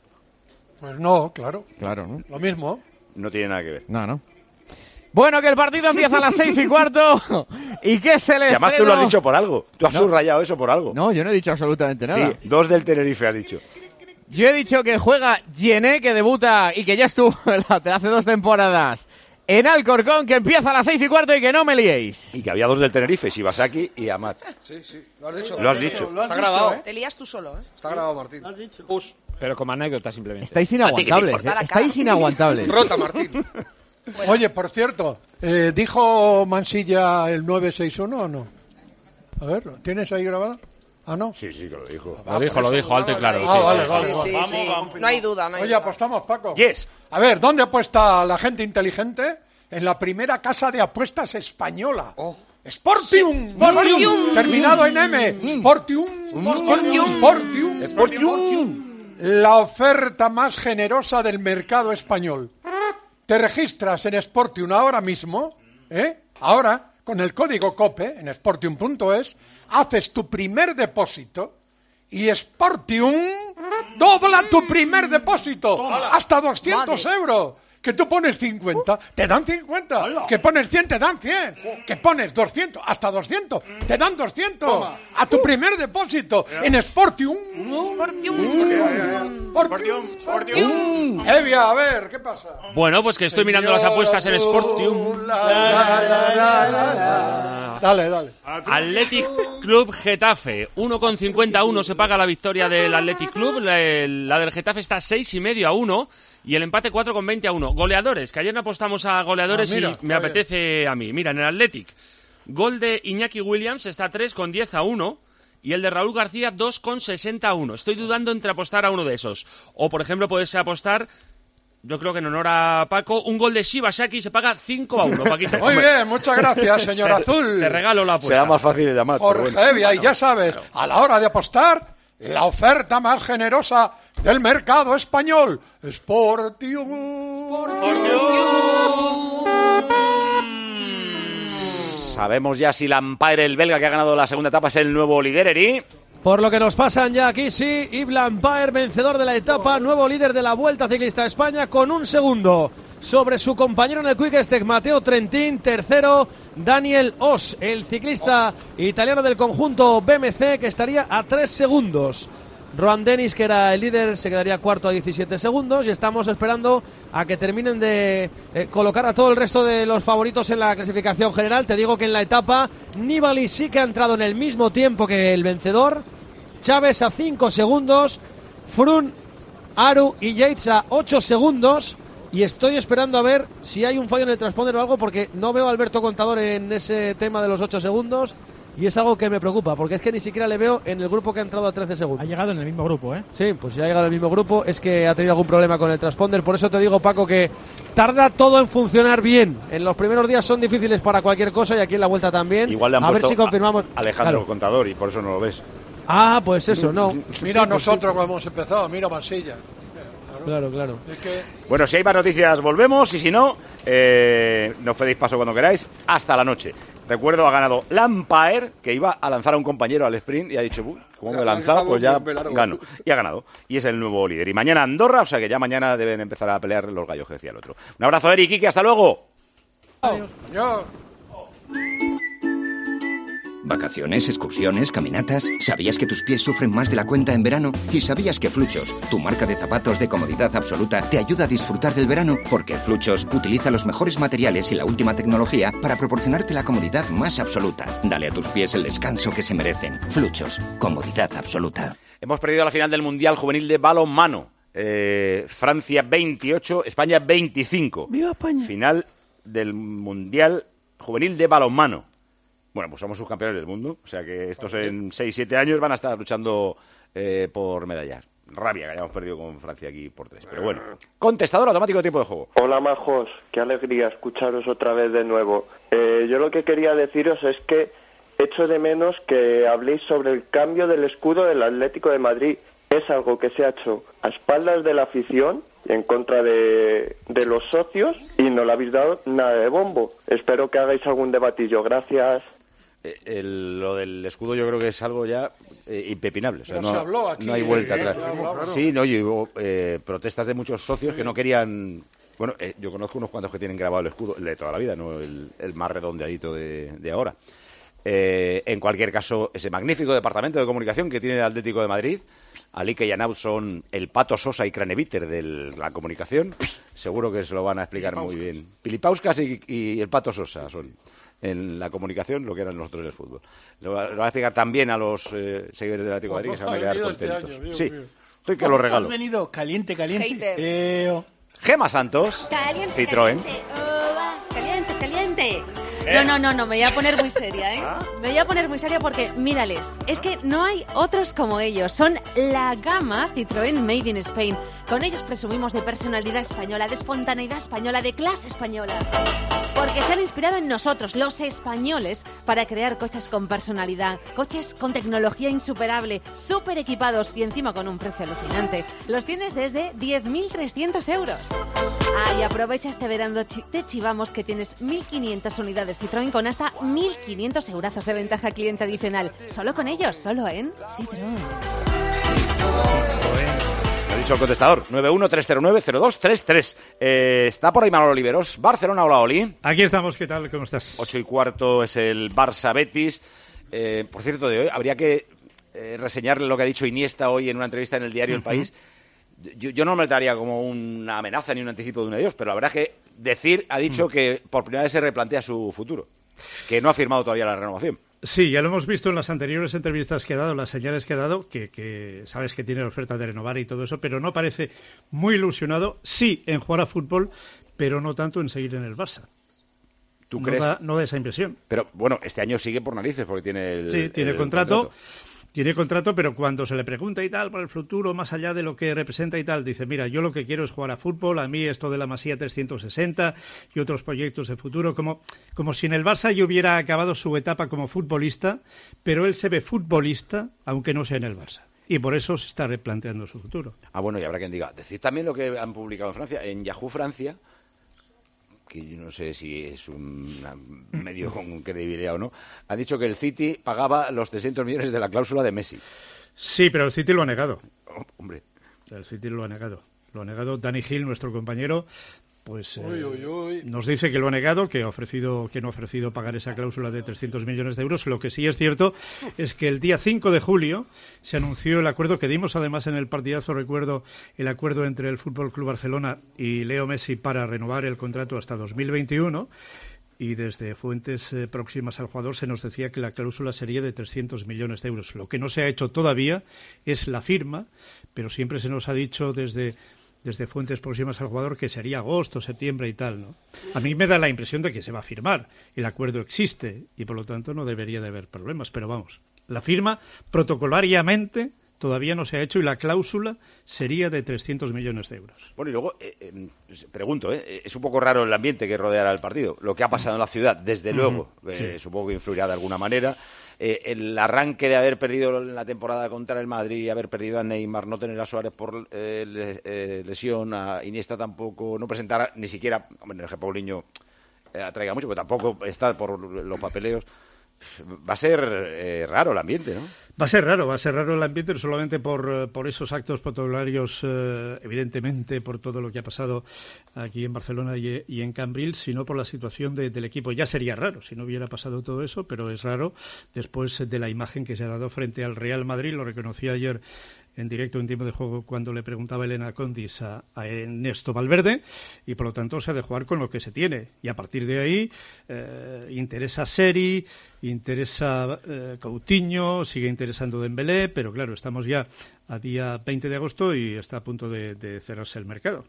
Pues no, claro. Claro, ¿no? Lo mismo. No tiene nada que ver. No. Bueno, que el partido empieza a las 6:15 y que se les. Si además tú lo has dicho por algo. Tú has subrayado eso por algo. No, yo no he dicho absolutamente nada. Sí, 2 del Tenerife has dicho. Yo he dicho que juega Gené, que debuta y que ya estuvo hace 2 temporadas en Alcorcón, que empieza a las 6:15 y que no me liéis. Y que había 2 del Tenerife, Shibasaki y Amat. Sí, lo has dicho. Lo has dicho. Está grabado. Te lías tú solo, Está grabado, Martín. Lo has dicho. Pero como anécdota simplemente. Estáis inaguantables, estáis inaguantables. Rota, Martín. Oye, por cierto, ¿dijo Mansilla el 961 o no? A ver, ¿tienes ahí grabado? ¿Ah, no? Sí, que lo dijo. Lo dijo alto y claro. Vale. Sí. No hay duda, no hay Oye, duda. apostamos, Paco. Yes. A ver, ¿dónde apuesta la gente inteligente? En la primera casa de apuestas española. Sportium. Terminado en M. Sportium. La oferta más generosa del mercado español. Te registras en Sportium ahora mismo, ahora, con el código COPE, en sportium.es, haces tu primer depósito y Sportium dobla tu primer depósito hasta 200 euros. Que tú pones 50, te dan 50. Que pones 100, te dan 100. Que pones 200, hasta 200, te dan 200. A tu primer depósito en Sportium. Sportium. Evia, a ver, ¿qué pasa? Bueno, pues que estoy mirando las apuestas en Sportium. Dale. Athletic Club Getafe, 1,51 se paga la victoria del Athletic Club, la del Getafe está 6,5-1 y el empate 4,20-1. Goleadores, que ayer no apostamos a goleadores y me apetece a mí. Mira, en el Athletic, gol de Iñaki Williams está 3,10-1 y el de Raúl García 2,60-1. Estoy dudando entre apostar a uno de esos. O, por ejemplo, puedes apostar... Yo creo que en honor a Paco, un gol de Shibasaki se paga 5-1, Paquito. Muy bien, muchas gracias, señor Azul. Te regalo la apuesta. Será más fácil de llamar. Jorge Evia, y ya sabes, a la hora de apostar, la oferta más generosa del mercado español. Sportium. Sabemos ya si Lampaire, el belga que ha ganado la segunda etapa, es el nuevo líder, ¿y? Por lo que nos pasan ya aquí, sí, Yves Lampaert, vencedor de la etapa, nuevo líder de la Vuelta Ciclista a España, con 1 segundo sobre su compañero en el Quick Step, Matteo Trentin. Tercero, Daniel Oss, el ciclista italiano del conjunto BMC, que estaría a 3 segundos. Rohan Dennis, que era el líder, se quedaría cuarto a 17 segundos y estamos esperando a que terminen de colocar a todo el resto de los favoritos en la clasificación general. Te digo que en la etapa Nibali sí que ha entrado en el mismo tiempo que el vencedor, Chávez a 5 segundos, Froome, Aru y Yates a 8 segundos y estoy esperando a ver si hay un fallo en el transponder o algo, porque no veo a Alberto Contador en ese tema de los 8 segundos. y es algo que me preocupa, porque es que ni siquiera le veo en el grupo que ha entrado a 13 segundos. Ha llegado en el mismo grupo, ¿eh? Sí, pues si ha llegado en el mismo grupo es que ha tenido algún problema con el transponder. Por eso te digo, Paco, que tarda todo en funcionar bien. En los primeros días son difíciles para cualquier cosa y aquí en la vuelta también. Igual le han a ver puesto si confirmamos. Alejandro Claro. Contador y por eso no lo ves. Ah, pues eso, no. Mira Sí, nosotros cómo hemos empezado, mira Mansilla. Claro, claro. Es que Bueno, si hay más noticias volvemos y si no, nos pedís paso cuando queráis hasta la noche. Recuerdo, ha ganado Lampaer, que iba a lanzar a un compañero al sprint y ha dicho, como me he lanzado, pues ya gano. Y ha ganado. Y es el nuevo líder. Y mañana Andorra, o sea que ya mañana deben empezar a pelear los gallos, que decía el otro. Un abrazo, Eric, Kike, hasta luego. Adiós. Vacaciones, excursiones, caminatas. ¿Sabías que tus pies sufren más de la cuenta en verano? ¿Y sabías que Fluchos, tu marca de zapatos de comodidad absoluta, te ayuda a disfrutar del verano? Porque Fluchos utiliza los mejores materiales y la última tecnología para proporcionarte la comodidad más absoluta. Dale a tus pies el descanso que se merecen. Fluchos, comodidad absoluta. Hemos perdido la final del Mundial Juvenil de Balonmano. Francia 28, España 25. ¡Viva España! Final del Mundial Juvenil de Balonmano. Bueno, pues somos subcampeones del mundo, o sea que estos en 6-7 años van a estar luchando por medallas. Rabia que hayamos perdido con Francia aquí por 3. Pero bueno, contestador automático de tiempo de juego. Hola majos, qué alegría escucharos otra vez de nuevo. Yo lo que quería deciros es que echo de menos que habléis sobre el cambio del escudo del Atlético de Madrid. Es algo que se ha hecho a espaldas de la afición y en contra de los socios y no le habéis dado nada de bombo. Espero que hagáis algún debatillo. Gracias. Lo del escudo yo creo que es algo ya impepinable. O sea, No se habló aquí, no hay vuelta claro, atrás. claro. Sí, no, y hubo protestas de muchos socios que no querían... Bueno, yo conozco unos cuantos que tienen grabado el escudo, el de toda la vida, no el más redondeadito de ahora. En cualquier caso, ese magnífico departamento de comunicación que tiene el Atlético de Madrid, Alique y Anaut son el Pato Sosa y Craneviter de la comunicación, seguro que se lo van a explicar muy bien. Pilipauskas y el Pato Sosa son en la comunicación lo que eran nosotros en el fútbol. Lo va a explicar también a los seguidores del Atlético de Madrid, que se van a quedar contentos. Sí, estoy que lo regalo. Has venido caliente, caliente. Gema Santos, Caliente, Citroën. Caliente, caliente. No, me voy a poner muy seria, ¿eh? Me voy a poner muy seria porque, mírales, es que no hay otros como ellos. Son la gama Citroën Made in Spain. Con ellos presumimos de personalidad española, de espontaneidad española, de clase española. Porque se han inspirado en nosotros, los españoles, para crear coches con personalidad, coches con tecnología insuperable, súper equipados y encima con un precio alucinante. Los tienes desde 10.300 euros. Ay, aprovecha este verano, te chivamos que tienes 1.500 unidades Citroën con hasta 1.500 eurazos de ventaja cliente adicional. Solo con ellos, solo en Citroën. Lo ha dicho el contestador, 913090233. Está por ahí Manolo Oliveros, Barcelona, hola Oli. Aquí estamos, ¿qué tal? ¿Cómo estás? 8:15 es el Barça-Betis. Por cierto, de hoy habría que reseñarle lo que ha dicho Iniesta hoy en una entrevista en el diario El País. Yo no me daría como una amenaza ni un anticipo de un adiós, pero habrá que decir, ha dicho que por primera vez se replantea su futuro, que no ha firmado todavía la renovación. Sí, ya lo hemos visto en las anteriores entrevistas que ha dado, las señales que ha dado, que sabes que tiene la oferta de renovar y todo eso, pero no parece muy ilusionado, sí, en jugar a fútbol, pero no tanto en seguir en el Barça. ¿Tú crees? No da esa impresión. Pero bueno, este año sigue por narices porque tiene tiene contrato. Tiene contrato, pero cuando se le pregunta y tal por el futuro, más allá de lo que representa y tal, dice, mira, yo lo que quiero es jugar a fútbol, a mí esto de la Masía 360 y otros proyectos de futuro, como si en el Barça yo hubiera acabado su etapa como futbolista, pero él se ve futbolista, aunque no sea en el Barça. Y por eso se está replanteando su futuro. Bueno, y habrá quien diga, decir también lo que han publicado en Francia, en Yahoo Francia, que yo no sé si es un medio con credibilidad o no, ha dicho que el City pagaba los 300 millones de la cláusula de Messi. Sí, pero el City lo ha negado. Hombre. El City lo ha negado. Lo ha negado Danny Hill, nuestro compañero, pues nos dice que lo ha negado, que no ha ofrecido pagar esa cláusula de 300 millones de euros. Lo que sí es cierto es que el día 5 de julio se anunció el acuerdo que dimos además en el partidazo, recuerdo, el acuerdo entre el Fútbol Club Barcelona y Leo Messi para renovar el contrato hasta 2021. Y desde fuentes próximas al jugador se nos decía que la cláusula sería de 300 millones de euros. Lo que no se ha hecho todavía es la firma, pero siempre se nos ha dicho desde desde fuentes próximas al jugador que sería agosto, septiembre y tal, ¿no? A mí me da la impresión de que se va a firmar, el acuerdo existe y por lo tanto no debería de haber problemas, pero vamos, la firma protocolariamente todavía no se ha hecho y la cláusula sería de 300 millones de euros. Bueno, y luego, pregunto, es un poco raro el ambiente que rodeará el partido. Lo que ha pasado en la ciudad, desde luego, Sí. supongo que influirá de alguna manera. El arranque de haber perdido la temporada contra el Madrid, haber perdido a Neymar, no tener a Suárez por lesión, a Iniesta tampoco, no presentar ni siquiera, bueno, el Paulinho atraiga mucho, pero tampoco está por los papeleos. Va a ser raro el ambiente, ¿no? Va a ser raro el ambiente, no solamente por esos actos protocolarios, evidentemente por todo lo que ha pasado aquí en Barcelona y en Cambrils, sino por la situación del equipo. Ya sería raro si no hubiera pasado todo eso, pero es raro después de la imagen que se ha dado frente al Real Madrid. Lo reconocía ayer en directo en tiempo de juego cuando le preguntaba Elena Condis a Ernesto Valverde, y por lo tanto se ha de jugar con lo que se tiene, y a partir de ahí interesa Seri, interesa Coutinho, sigue interesando Dembélé, pero claro, estamos ya a día 20 de agosto y está a punto de cerrarse el mercado.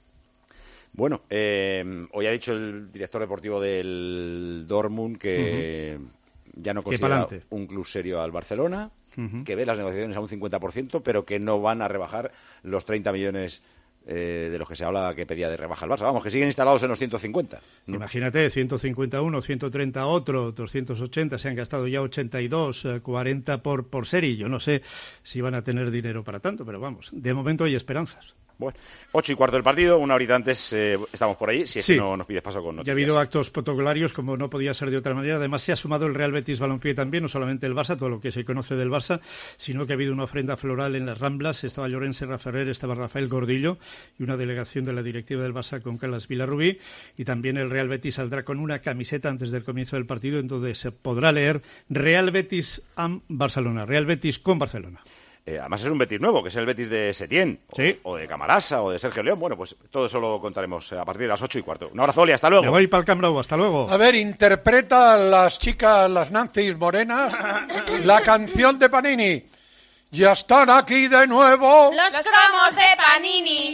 Bueno, hoy ha dicho el director deportivo del Dortmund que ya no considera un club serio al Barcelona, que ve las negociaciones a un 50%, pero que no van a rebajar los 30 millones de los que se habla que pedía de rebaja el Barça. Vamos, que siguen instalados en los 150. ¿No? Imagínate, 151, 130 otro, 280, se han gastado ya 82, 40 por serie. Yo no sé si van a tener dinero para tanto, pero vamos, de momento hay esperanzas. Bueno, 8:15 del partido, una horita antes estamos por ahí, si es que no nos pides paso con noticias. Ya ha habido actos protocolarios, como no podía ser de otra manera. Además, se ha sumado el Real Betis Balompié también, no solamente el Barça, todo lo que se conoce del Barça, sino que ha habido una ofrenda floral en las Ramblas. Estaba Llorens Serra Ferrer, estaba Rafael Gordillo y una delegación de la directiva del Barça con Carles Vilarrubí. Y también el Real Betis saldrá con una camiseta antes del comienzo del partido, en donde se podrá leer Real Betis am Barcelona, Real Betis con Barcelona. Además es un Betis nuevo, que es el Betis de Setién, o de Camarasa, o de Sergio León. Bueno, pues todo eso lo contaremos a partir de las 8:15. Un abrazo, Oli, hasta luego. Me voy para el Camp Nou, hasta luego. A ver, interpreta las chicas, las Nancy's morenas, la canción de Panini. Ya están aquí de nuevo. Los cromos de Panini.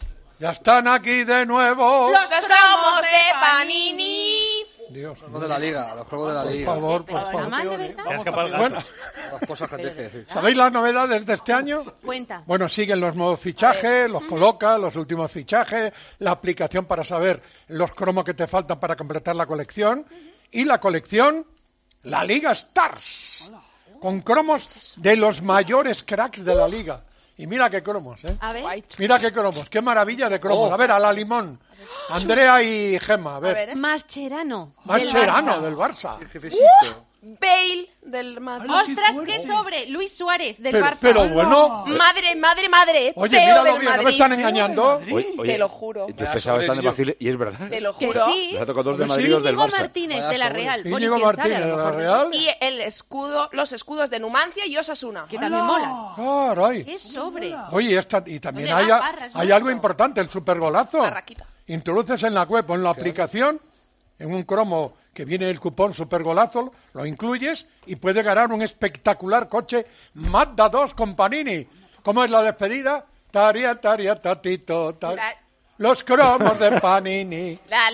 Ya están aquí de nuevo. Los cromos de Panini. Dios, los de la Liga, los juegos de la Liga. Por favor. Se ha escapado el gato. Bueno, las cosas que tienes que decir. ¿Sabéis las novedades de este año? Cuenta. Bueno, siguen los nuevos fichajes, los coloca, los últimos fichajes, la aplicación para saber los cromos que te faltan para completar la colección, y la colección, la Liga Stars, con cromos de los mayores cracks de la Liga. Y mira qué cromos, ¿eh? A ver. Mira qué cromos, qué maravilla de cromos. A ver, a la limón. Andrea y Gemma, a ver. Mascherano. Mascherano del Barça. Bale del Madrid. ¡Ostras, qué sobre! Luis Suárez del Pero- Barça. pero bueno. Madre. Oye, Teo míralo del bien, ¿no me Madrid. están engañando? Oye, Te lo juro. Yo pensaba que están de vacile, y es verdad. Te lo Que juro. sí. Nos ha tocado dos de Sí. Madrid y dos del Íñigo Barça. Martínez de la Real. Bueno, Íñigo ¿quién sabe? Martínez A lo de la mejor Real. Y los escudos de Numancia y Osasuna. Que también mola. Caray. ¡Qué sobre! Oye, y también ¿Dónde hay, van barras, hay no? algo importante, el supergolazo. Barraquita. Introduces en la web o en la aplicación, en un cromo que viene el cupón supergolazo, lo incluyes y puedes ganar un espectacular coche Mazda 2 con Panini. ¿Cómo es la despedida? Taria, tatito, Los cromos de Panini. La.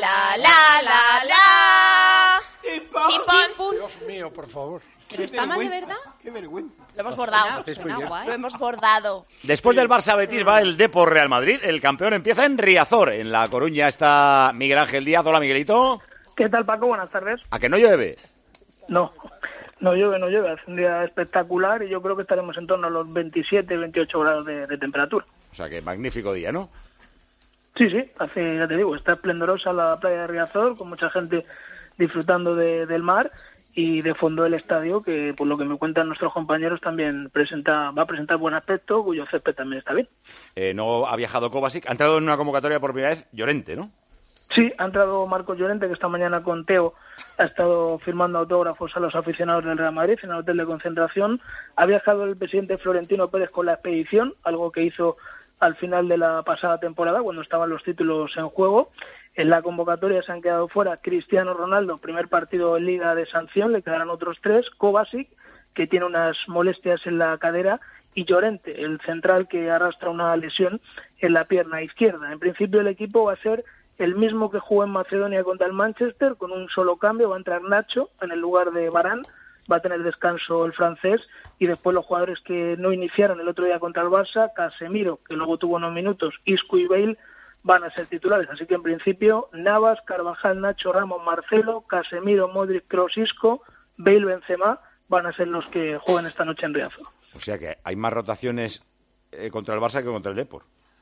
Chimpón. Dios mío, por favor. ¿Pero está mal de verdad? Qué vergüenza. Lo hemos bordado. Suena guay. Lo hemos bordado. Después del Barça Betis va el Depor Real Madrid. El campeón empieza en Riazor. En La Coruña está Miguel Ángel Díaz. Hola, Miguelito. ¿Qué tal, Paco? Buenas tardes. ¿A que no llueve? No llueve. Hace un día espectacular y yo creo que estaremos en torno a los 27, 28 grados de temperatura. O sea que magnífico día, ¿no? Sí, ya te digo, está esplendorosa la playa de Riazor, con mucha gente disfrutando del mar, y de fondo el estadio, que por lo que me cuentan nuestros compañeros también va a presentar buen aspecto, cuyo césped también está bien. No ha viajado Kovacic. Ha entrado en una convocatoria por primera vez Llorente, ¿no? Sí, ha entrado Marcos Llorente, que esta mañana con Teo ha estado firmando autógrafos a los aficionados del Real Madrid en el hotel de concentración. Ha viajado el presidente Florentino Pérez con la expedición, algo que hizo al final de la pasada temporada, cuando estaban los títulos en juego. En la convocatoria se han quedado fuera Cristiano Ronaldo, primer partido en Liga de sanción, le quedarán otros 3, Kovacic, que tiene unas molestias en la cadera, y Llorente, el central que arrastra una lesión en la pierna izquierda. En principio el equipo va a ser el mismo que jugó en Macedonia contra el Manchester, con un solo cambio. Va a entrar Nacho en el lugar de Varane, va a tener descanso el francés, y después los jugadores que no iniciaron el otro día contra el Barça, Casemiro, que luego tuvo unos minutos, Isco y Bale, van a ser titulares. Así que en principio Navas, Carvajal, Nacho, Ramos, Marcelo, Casemiro, Modric, Kroos, Isco, Bale, Benzema van a ser los que jueguen esta noche en Riazor. O sea que hay más rotaciones contra el Barça que contra el Depor.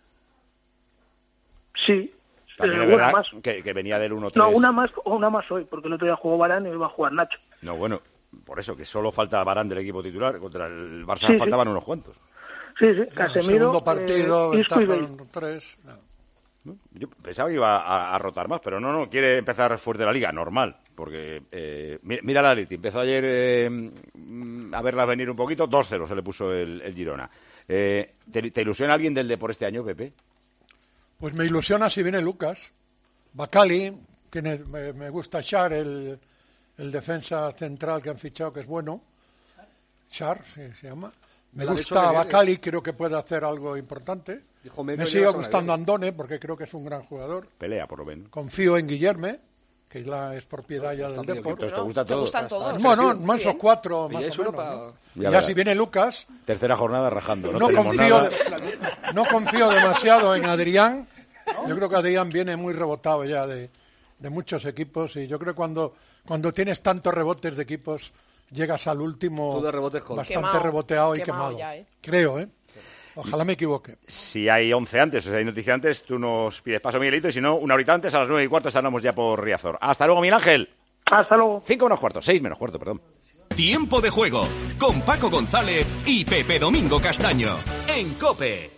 Sí. También es verdad que venía del 1-3. No, una más hoy, porque el otro día jugó Varane y hoy va a jugar Nacho. No, bueno, por eso, que solo falta Varane del equipo titular. Contra el Barça faltaban unos cuantos. Sí, Casemiro, segundo partido, Isco y ventaja Bale. en 3. Yo pensaba que iba a rotar más, pero no, quiere empezar fuerte la Liga, normal. Porque, mira la Atleti, empezó ayer a verla venir un poquito, 2-0 se le puso el Girona. ¿Te ilusiona alguien del Depor este año, Pepe? Pues me ilusiona si viene Lucas. Bacali, me gusta Char, el defensa central que han fichado, que es bueno. Char, sí, se llama. Me gusta Bacali, creo que puede hacer algo importante. Me sigue gustando Andone, porque creo que es un gran jugador. Pelea, por lo menos. Confío en Guillerme, que es propiedad ya del Depor. Entonces te gusta todo. gustan todos. Bueno, más o 4, más o menos. ¿no? Ya si viene Lucas... Tercera jornada rajando. No confío demasiado en Adrián. Yo creo que Adrián viene muy rebotado ya de muchos equipos, y yo creo que cuando tienes tantos rebotes de equipos llegas al último bastante reboteado y quemado. Ya, Creo, Ojalá me equivoque. Si hay 11 antes, o sea, hay noticia antes, tú nos pides paso, Miguelito, y si no, una horita antes, a las 9:15 estaremos ya por Riazor. Hasta luego, Miguel Ángel. Hasta luego. 6 menos cuarto, perdón. Tiempo de juego con Paco González y Pepe Domingo Castaño en COPE.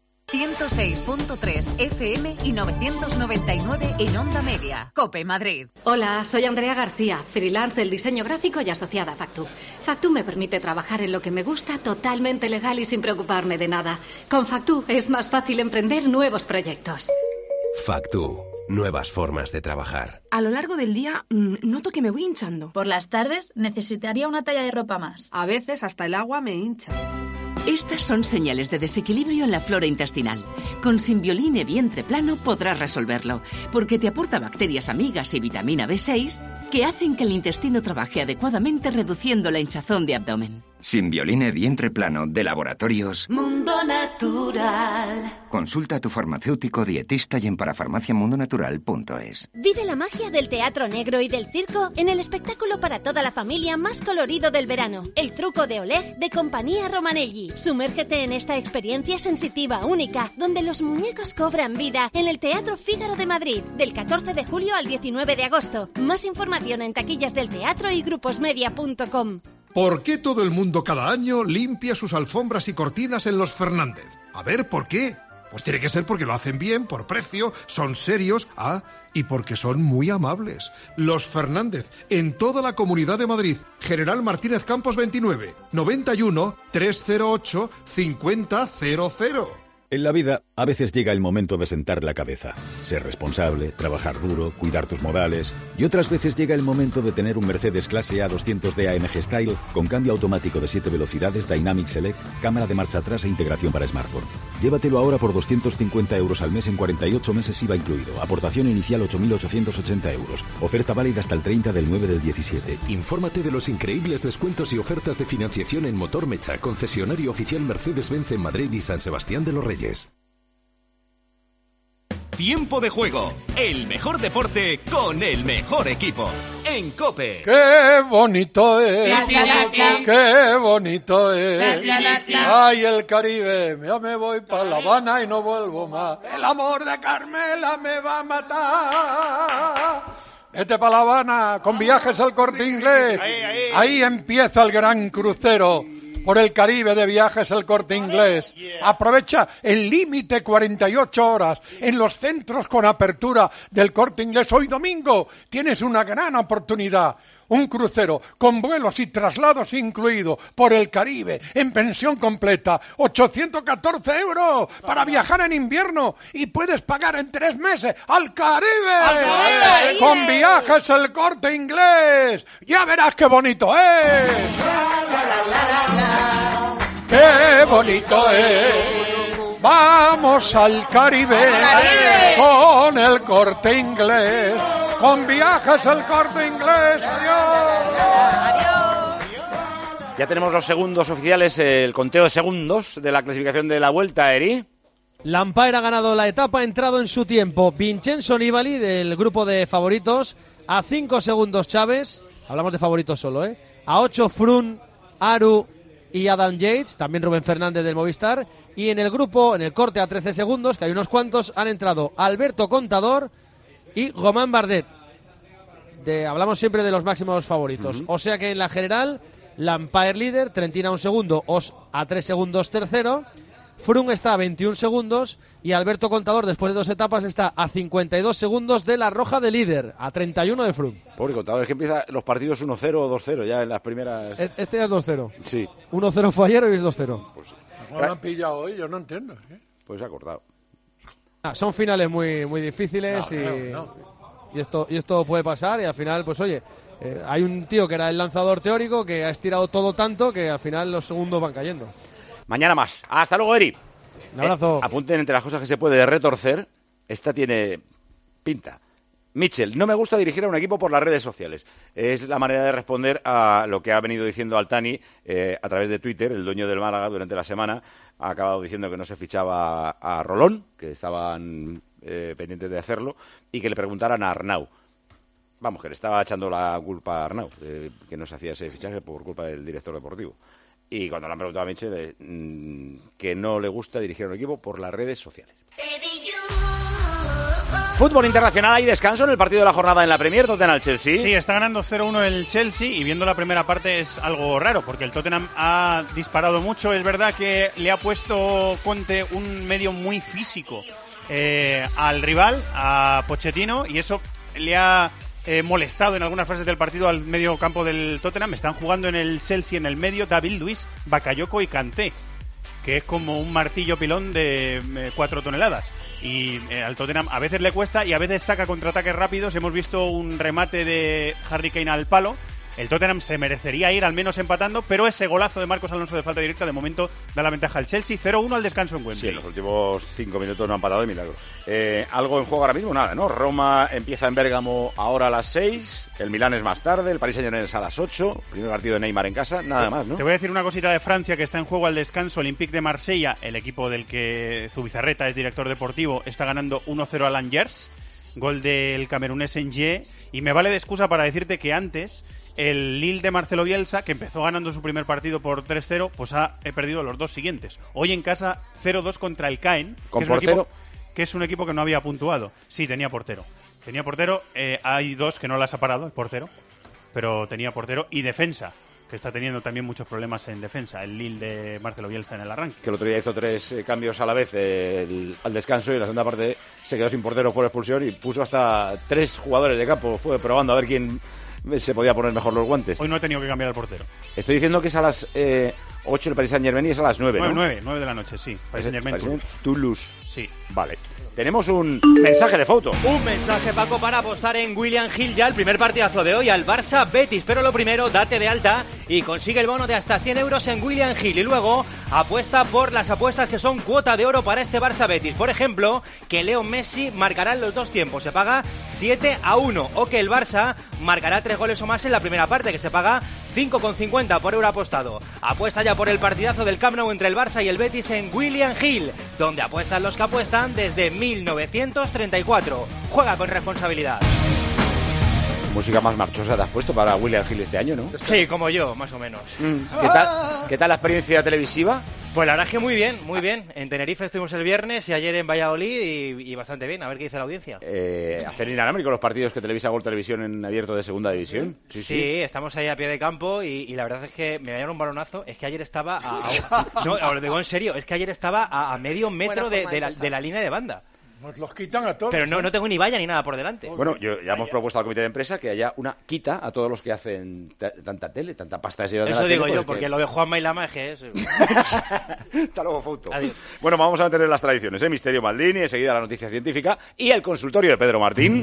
106.3 FM y 999 en Onda Media. COPE Madrid. Hola, soy Andrea García, freelance del diseño gráfico y asociada a Factu. Factu me permite trabajar en lo que me gusta totalmente legal y sin preocuparme de nada. Con Factu es más fácil emprender nuevos proyectos. Factu. Nuevas formas de trabajar. A lo largo del día noto que me voy hinchando. Por las tardes necesitaría una talla de ropa más. A veces hasta el agua me hincha. Estas son señales de desequilibrio en la flora intestinal. Con Simbioline Vientre Plano podrás resolverlo, porque te aporta bacterias amigas y vitamina B6 que hacen que el intestino trabaje adecuadamente, reduciendo la hinchazón de abdomen. Simbioline Vientre Plano de Laboratorios Mundo Natural. Consulta a tu farmacéutico dietista y en parafarmaciamundonatural.es. Vive la magia del teatro negro y del circo en el espectáculo para toda la familia más colorido del verano, El truco de Oleg de Compañía Romanelli. Sumérgete en esta experiencia sensitiva única, donde los muñecos cobran vida, en el Teatro Fígaro de Madrid, del 14 de julio al 19 de agosto. Más información en taquillas del teatro y gruposmedia.com. ¿Por qué todo el mundo cada año limpia sus alfombras y cortinas en Los Fernández? A ver, ¿por qué? Pues tiene que ser porque lo hacen bien, por precio, son serios, y porque son muy amables. Los Fernández, en toda la Comunidad de Madrid. General Martínez Campos 29, 91 308 5000. En la vida, a veces llega el momento de sentar la cabeza, ser responsable, trabajar duro, cuidar tus modales, y otras veces llega el momento de tener un Mercedes clase A200d AMG Style con cambio automático de 7 velocidades, Dynamic Select, cámara de marcha atrás e integración para smartphone. Llévatelo ahora por 250 euros al mes en 48 meses IVA incluido. Aportación inicial 8.880 euros. Oferta válida hasta el 30 del 9 del 17. Infórmate de los increíbles descuentos y ofertas de financiación en Motor Mecha, concesionario oficial Mercedes-Benz en Madrid y San Sebastián de los Reyes. Tiempo de juego, el mejor deporte con el mejor equipo. En COPE. ¡Qué bonito es! ¡Qué bonito es! ¡Ay, el Caribe! Ya me voy para La Habana y no vuelvo más. El amor de Carmela me va a matar. Vete para La Habana con Viajes al Corte Inglés. Ahí empieza el gran crucero por el Caribe de Viajes El Corte Inglés. Aprovecha el límite 48 horas en los centros con apertura del Corte Inglés. Hoy domingo tienes una gran oportunidad. Un crucero con vuelos y traslados incluido por el Caribe en pensión completa. 814 euros para viajar en invierno y puedes pagar en 3 meses. ¡Al Caribe! ¡Al Caribe! Con Viajes El Corte Inglés. Ya verás qué bonito es. qué bonito es. Vamos al Caribe, con el Corte Inglés, con Viajes El Corte Inglés. Adiós. Ya tenemos los segundos oficiales, el conteo de segundos de la clasificación de la Vuelta, Eri. Lampaert ha ganado la etapa, ha entrado en su tiempo Vincenzo Nibali del grupo de favoritos, a 5 segundos Chávez, hablamos de favoritos solo, a 8 Froome, Aru y Adam Yates, también Rubén Fernández del Movistar, y en el grupo, en el corte a 13 segundos, que hay unos cuantos, han entrado Alberto Contador y Romain Bardet. Hablamos siempre de los máximos favoritos, o sea que en la general, Lampaert líder, Trentin a 1 segundo, Os a 3 segundos tercero, Froome está a 21 segundos y Alberto Contador, después de 2 etapas, está a 52 segundos de la roja de líder, a 31 de Froome. Pobre Contador, es que empieza los partidos 1-0 o 2-0 ya en las primeras... Este ya es 2-0. Sí. 1-0 fue ayer y es 2-0. Pues, ¿cómo lo han pillado hoy? Yo no entiendo. Pues se ha cortado. Son finales muy, muy difíciles y esto puede pasar y al final, pues oye, hay un tío que era el lanzador teórico que ha estirado todo tanto que al final los segundos van cayendo. Mañana más. Hasta luego, Eri. Un abrazo. Apunten entre las cosas que se puede retorcer. Esta tiene pinta. Mitchell, no me gusta dirigir a un equipo por las redes sociales. Es la manera de responder a lo que ha venido diciendo Altani a través de Twitter. El dueño del Málaga durante la semana ha acabado diciendo que no se fichaba a Rolón, que estaban pendientes de hacerlo, y que le preguntaran a Arnau. Vamos, que le estaba echando la culpa a Arnau, que no se hacía ese fichaje por culpa del director deportivo. Y cuando le han preguntado a Mitchell, que no le gusta dirigir a un equipo por las redes sociales. Fútbol internacional, hay descanso en el partido de la jornada en la Premier, Tottenham-Chelsea. Sí, está ganando 0-1 el Chelsea y viendo la primera parte es algo raro porque el Tottenham ha disparado mucho. Es verdad que le ha puesto Conte un medio muy físico al rival, a Pochettino, y eso le ha molestado en algunas fases del partido al medio campo del Tottenham. Están jugando en el Chelsea en el medio David Luiz, Bakayoko y Kanté, que es como un martillo pilón de 4 toneladas. Y al Tottenham a veces le cuesta y a veces saca contraataques rápidos. Hemos visto un remate de Harry Kane al palo. El Tottenham se merecería ir al menos empatando, pero ese golazo de Marcos Alonso de falta directa de momento da la ventaja al Chelsea. 0-1 al descanso en Wembley. Sí, en los últimos 5 minutos no han empatado de milagro. ¿Algo en juego ahora mismo? Nada, ¿no? Roma empieza en Bérgamo ahora a las 6, el Milán es más tarde, el Paris Saint-Germain es a las 8, primer partido de Neymar en casa, nada más, ¿no? Te voy a decir una cosita de Francia que está en juego al descanso. Olympique de Marsella, el equipo del que Zubizarreta es director deportivo, está ganando 1-0 al Angers, gol del camerunés Engie, y me vale de excusa para decirte que antes el Lille de Marcelo Bielsa, que empezó ganando su primer partido por 3-0, pues ha perdido los 2 siguientes. Hoy en casa 0-2 contra el Caen, que es un equipo que no había puntuado. Sí, tenía portero. Hay 2 que no las ha parado, el portero, pero tenía portero y defensa, que está teniendo también muchos problemas en defensa, el Lille de Marcelo Bielsa en el arranque. Que el otro día hizo 3 cambios a la vez al descanso y en la segunda parte se quedó sin portero por expulsión y puso hasta 3 jugadores de campo. Fue probando a ver quién se podía poner mejor los guantes. Hoy no he tenido que cambiar al portero. Estoy diciendo que es a las 8 el Paris Saint-Germain y es a las 9, ¿no? 9 de la noche, sí. Paris Saint-Germain Toulouse. Sí. Vale. Tenemos un mensaje de foto. Un mensaje, Paco, para apostar en William Hill ya el primer partidazo de hoy al Barça Betis. Pero lo primero, date de alta y consigue el bono de hasta 100 euros en William Hill. Y luego apuesta por las apuestas que son cuota de oro para este Barça Betis. Por ejemplo, que Leo Messi marcará en los 2 tiempos, se paga 7-1. O que el Barça marcará 3 goles o más en la primera parte, que se paga 5,50 por euro apostado. Apuesta ya por el partidazo del Camp Nou entre el Barça y el Betis en William Hill, donde apuestan los que apuestan desde 1934. Juega con responsabilidad. Música más marchosa te has puesto para William Hill este año, ¿no? Sí, como yo, más o menos. ¿Qué tal la experiencia televisiva? Pues la verdad es que muy bien, muy bien. En Tenerife estuvimos el viernes y ayer en Valladolid y bastante bien. A ver qué dice la audiencia. ¿Hacer inalámbrico los partidos que televisa Gol Televisión en abierto de segunda división? Sí, estamos ahí a pie de campo y la verdad es que me dieron un balonazo. Es que ayer estaba no, lo digo en serio, es que ayer estaba a medio metro de la línea de banda. Nos los quitan a todos. Pero no tengo ni valla ni nada por delante. Bueno, ya hemos propuesto al comité de empresa que haya una quita a todos los que hacen tanta tele, tanta pasta de eso digo yo, porque lo de Juanma y Lama es que es... Hasta luego, foto. Adiós. Bueno, vamos a mantener las tradiciones, Misterio Maldini, enseguida la noticia científica y el consultorio de Pedro Martín.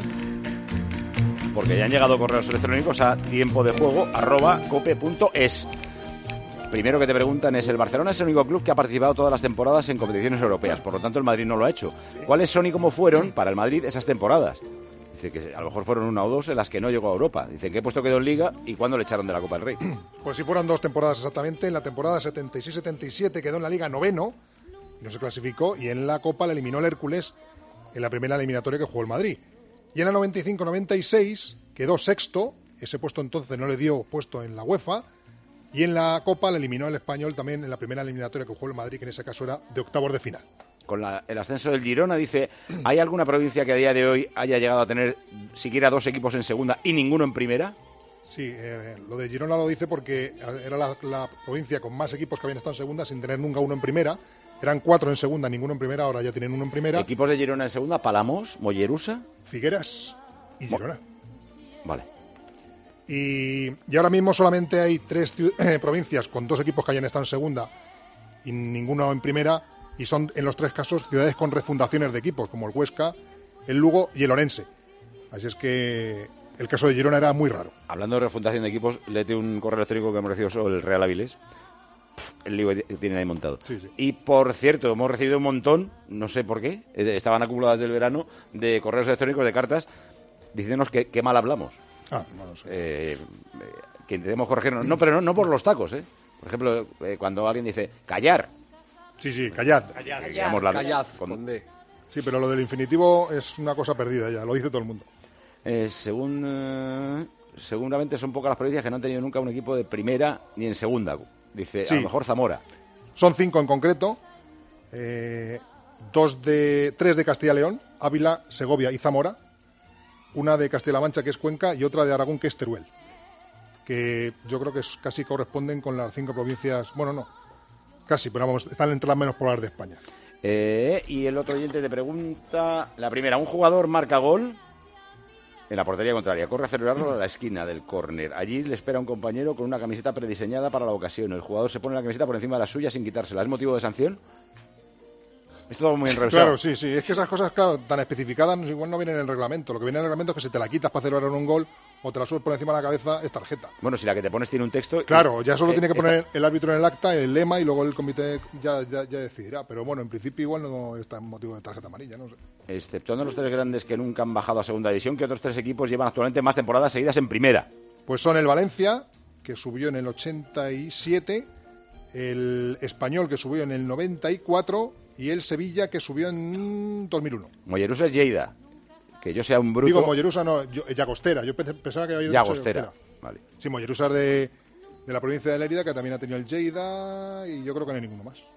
Porque ya han llegado correos electrónicos a tiempodejuego@cope.es. primero que te preguntan es: el Barcelona es el único club que ha participado todas las temporadas en competiciones europeas, por lo tanto el Madrid no lo ha hecho. ¿Cuáles son y cómo fueron para el Madrid esas temporadas? Dice que a lo mejor fueron 1 o 2 en las que no llegó a Europa. Dice: ¿en qué puesto quedó en Liga y cuándo le echaron de la Copa del Rey? Pues sí, fueron 2 temporadas exactamente. En la temporada 76-77 quedó en la Liga 9º, no se clasificó, y en la Copa le eliminó el Hércules en la primera eliminatoria que jugó el Madrid. Y en la 95-96 quedó 6º, ese puesto entonces no le dio puesto en la UEFA, y en la Copa le eliminó el Español también en la primera eliminatoria que jugó el Madrid, que en ese caso era de octavos de final. Con el ascenso del Girona, dice: ¿hay alguna provincia que a día de hoy haya llegado a tener siquiera 2 equipos en segunda y ninguno en primera? Sí, lo de Girona lo dice porque era la provincia con más equipos que habían estado en segunda sin tener nunca uno en primera. Eran 4 en segunda, ninguno en primera, ahora ya tienen 1 en primera. ¿Equipos de Girona en segunda? Palamos, Mollerusa, Figueras y Girona. Vale. Y ahora mismo solamente hay 3 provincias con 2 equipos que hayan estado en segunda y ninguno en primera, y son en los 3 casos ciudades con refundaciones de equipos, como el Huesca, el Lugo y el Orense. Así es que el caso de Girona era muy raro. Hablando de refundación de equipos, léete un correo electrónico que hemos recibido sobre el Real Avilés. El lío que tienen ahí montado. Sí, sí. Y por cierto, hemos recibido un montón, no sé por qué, estaban acumuladas del verano, de correos electrónicos, de cartas, diciéndonos que mal hablamos. No sé. Que intentemos corregirnos. No, pero no por los tacos, ¿eh? Por ejemplo, cuando alguien dice callar. Sí, callad. Callad. Con D. Sí, pero lo del infinitivo es una cosa perdida ya, lo dice todo el mundo. Seguramente son pocas las provincias que no han tenido nunca un equipo de primera ni en segunda. Dice, sí. A lo mejor Zamora. Son 5 en concreto. 3 de Castilla y León, Ávila, Segovia y Zamora. Una de Castilla-La Mancha, que es Cuenca, y otra de Aragón, que es Teruel. Que yo creo que casi corresponden con las 5 provincias. Bueno, no. Casi, pero vamos, están entre las menos pobladas de España. Y el otro oyente te pregunta, la primera: un jugador marca gol en la portería contraria, corre a celebrarlo a la esquina del córner. Allí le espera un compañero con una camiseta prediseñada para la ocasión. El jugador se pone la camiseta por encima de la suya sin quitársela. ¿Es motivo de sanción? Es todo muy enrevesado. Claro, sí. Es que esas cosas, claro, tan especificadas, igual no vienen en el reglamento. Lo que viene en el reglamento es que si te la quitas para celebrar un gol o te la subes por encima de la cabeza, es tarjeta. Bueno, si la que te pones tiene un texto... Claro, ya solo tiene que poner el árbitro en el acta, el lema, y luego el comité ya decidirá. Pero bueno, en principio igual no está en motivo de tarjeta amarilla, no sé. Exceptuando los 3 grandes que nunca han bajado a segunda división, ¿qué otros 3 equipos llevan actualmente más temporadas seguidas en primera? Pues son el Valencia, que subió en el 87, el Español, que subió en el 94, y el Sevilla, que subió en 2001. Mollerusa es Lleida. Que yo sea un bruto... Digo, Mollerusa no, Llagostera. Yo pensaba que había dicho Llagostera. Vale. Sí, Mollerusa es de la provincia de Lérida, que también ha tenido el Lleida, y yo creo que no hay ninguno más.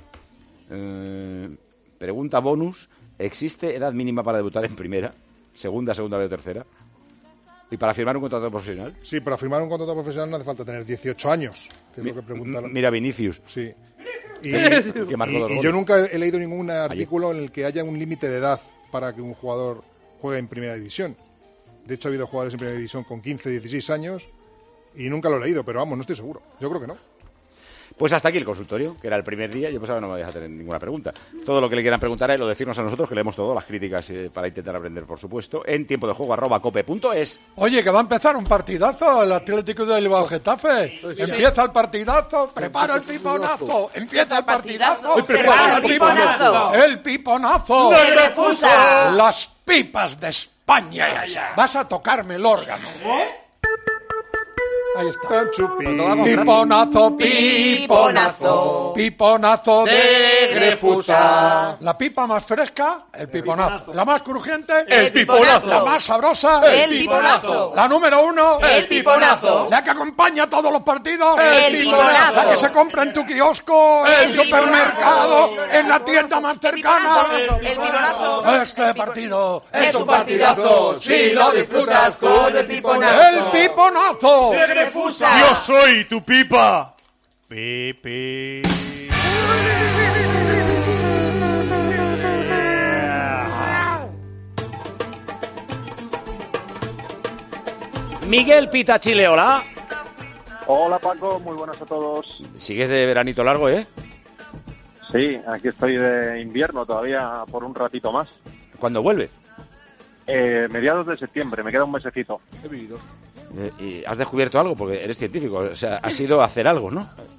Pregunta bonus: ¿existe edad mínima para debutar en primera, segunda B o tercera? ¿Y para firmar un contrato profesional? Sí, para firmar un contrato profesional no hace falta tener 18 años, que es lo que pregunta. Mira, Vinicius. Sí. Y y yo nunca he leído ningún artículo en el que haya un límite de edad para que un jugador juegue en primera división. De hecho, ha habido jugadores en primera división con 15, 16 años y nunca lo he leído, pero vamos, no estoy seguro. Yo creo que no. Pues hasta aquí el consultorio, que era el primer día. Yo pensaba que no me voy a tener ninguna pregunta. Todo lo que le quieran preguntar es lo decirnos a nosotros, que leemos todo, las críticas para intentar aprender, por supuesto, en tiempodejuego@cope.es. Oye, que va a empezar un partidazo, el Atlético de Bilbao Getafe. Sí. Empieza el partidazo, prepara el piponazo. Empieza el partidazo, prepara el piponazo. El piponazo. ¡Que refusa! Las pipas de España. Vas a tocarme el órgano. Ahí está. Piponazo, piponazo. Piponazo de Grefusa. La pipa más fresca, el piponazo. La más crujiente, el piponazo. La más sabrosa, el piponazo. La número 1, el piponazo. La que acompaña a todos los partidos, el piponazo. La que se compra en tu kiosco, en el supermercado, en la tienda más cercana. El piponazo. Este partido es un partidazo si lo disfrutas con el piponazo. El piponazo. Yo soy tu pipa. Pipi. Miguel Pita Chile, hola. Hola Paco, muy buenas a todos. Sigues de veranito largo, ¿eh? Sí, aquí estoy de invierno todavía por un ratito más. ¿Cuándo vuelve? Mediados de septiembre, me queda un mesecito. ¿Y has descubierto algo? Porque eres científico, o sea, has ido a hacer algo, ¿no?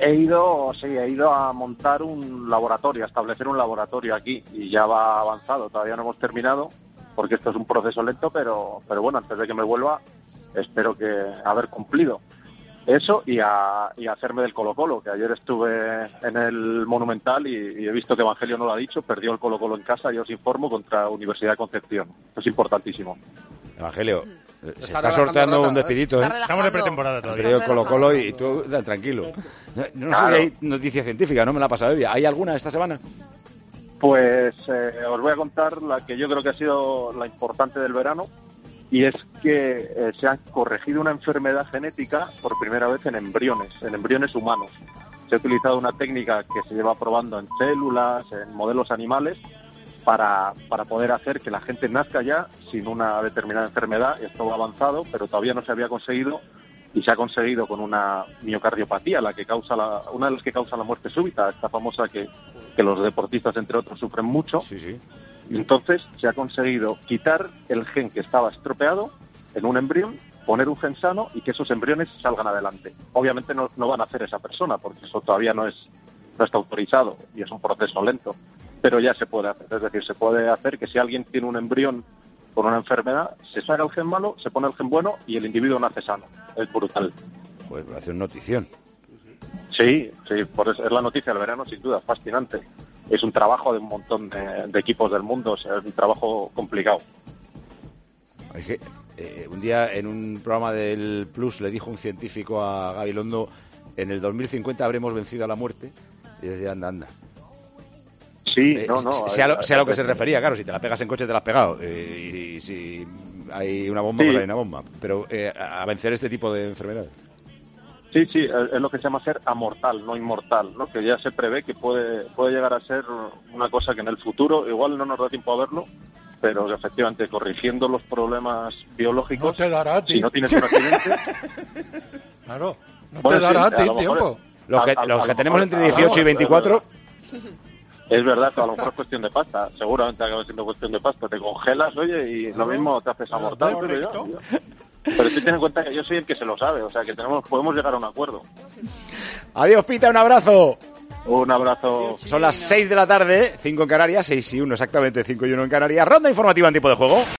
He ido a montar un laboratorio, a establecer un laboratorio aquí y ya va avanzado. Todavía no hemos terminado porque esto es un proceso lento, pero bueno, antes de que me vuelva espero que haber cumplido eso y hacerme del Colo-Colo, que ayer estuve en el Monumental y he visto que Evangelio no lo ha dicho, perdió el Colo-Colo en casa, yo os informo, contra Universidad de Concepción. Esto es importantísimo. Evangelio, se está sorteando un despedito, ¿eh? Estamos de pretemporada todavía. Perdió el Colo-Colo y tú, tranquilo. No sé si hay noticia científica, no me la ha pasado hoy. ¿Hay alguna esta semana? Pues os voy a contar la que yo creo que ha sido la importante del verano, y es que se ha corregido una enfermedad genética por primera vez en embriones humanos. Se ha utilizado una técnica que se lleva probando en células, en modelos animales, para poder hacer que la gente nazca ya sin una determinada enfermedad. Esto va avanzado, pero todavía no se había conseguido, y se ha conseguido con una miocardiopatía, una de las que causa la muerte súbita, esta famosa que los deportistas, entre otros, sufren mucho. Sí. Y entonces se ha conseguido quitar el gen que estaba estropeado en un embrión, poner un gen sano y que esos embriones salgan adelante. Obviamente no van a hacer esa persona, porque eso todavía no está autorizado y es un proceso lento, pero ya se puede hacer. Es decir, se puede hacer que si alguien tiene un embrión con una enfermedad, se saca el gen malo, se pone el gen bueno y el individuo nace sano. Es brutal. Pues va a ser notición. Sí, por eso es la noticia del verano, sin duda, fascinante. Es un trabajo de un montón de equipos del mundo, es un trabajo complicado. Un día en un programa del Plus le dijo un científico a Gabilondo: en el 2050 habremos vencido a la muerte. Y yo decía, anda. Sí, Sea a lo que se refería, claro, si te la pegas en coche te la has pegado. Y si hay una bomba, pues hay una bomba. Pero a vencer este tipo de enfermedades. Sí, es lo que se llama ser amortal, no inmortal, ¿no? Que ya se prevé que puede llegar a ser una cosa que en el futuro, igual no nos da tiempo a verlo, pero que efectivamente corrigiendo los problemas biológicos, no te dará a ti. Si no tienes un accidente... Claro, no te dará a ti tiempo. Los que tenemos entre 18 y 24... Es verdad, a lo mejor es cuestión de pasta, seguramente acaba siendo cuestión de pasta. Te congelas, oye, y lo mismo te haces amortal, pero tú ten en cuenta que yo soy el que se lo sabe, o sea que podemos llegar a un acuerdo. Adiós, Pita, un abrazo. Un abrazo. Son las 6 de la tarde, 5 en Canarias, 6 y 1 exactamente, 5 y 1 en Canarias. Ronda informativa en tiempo de juego.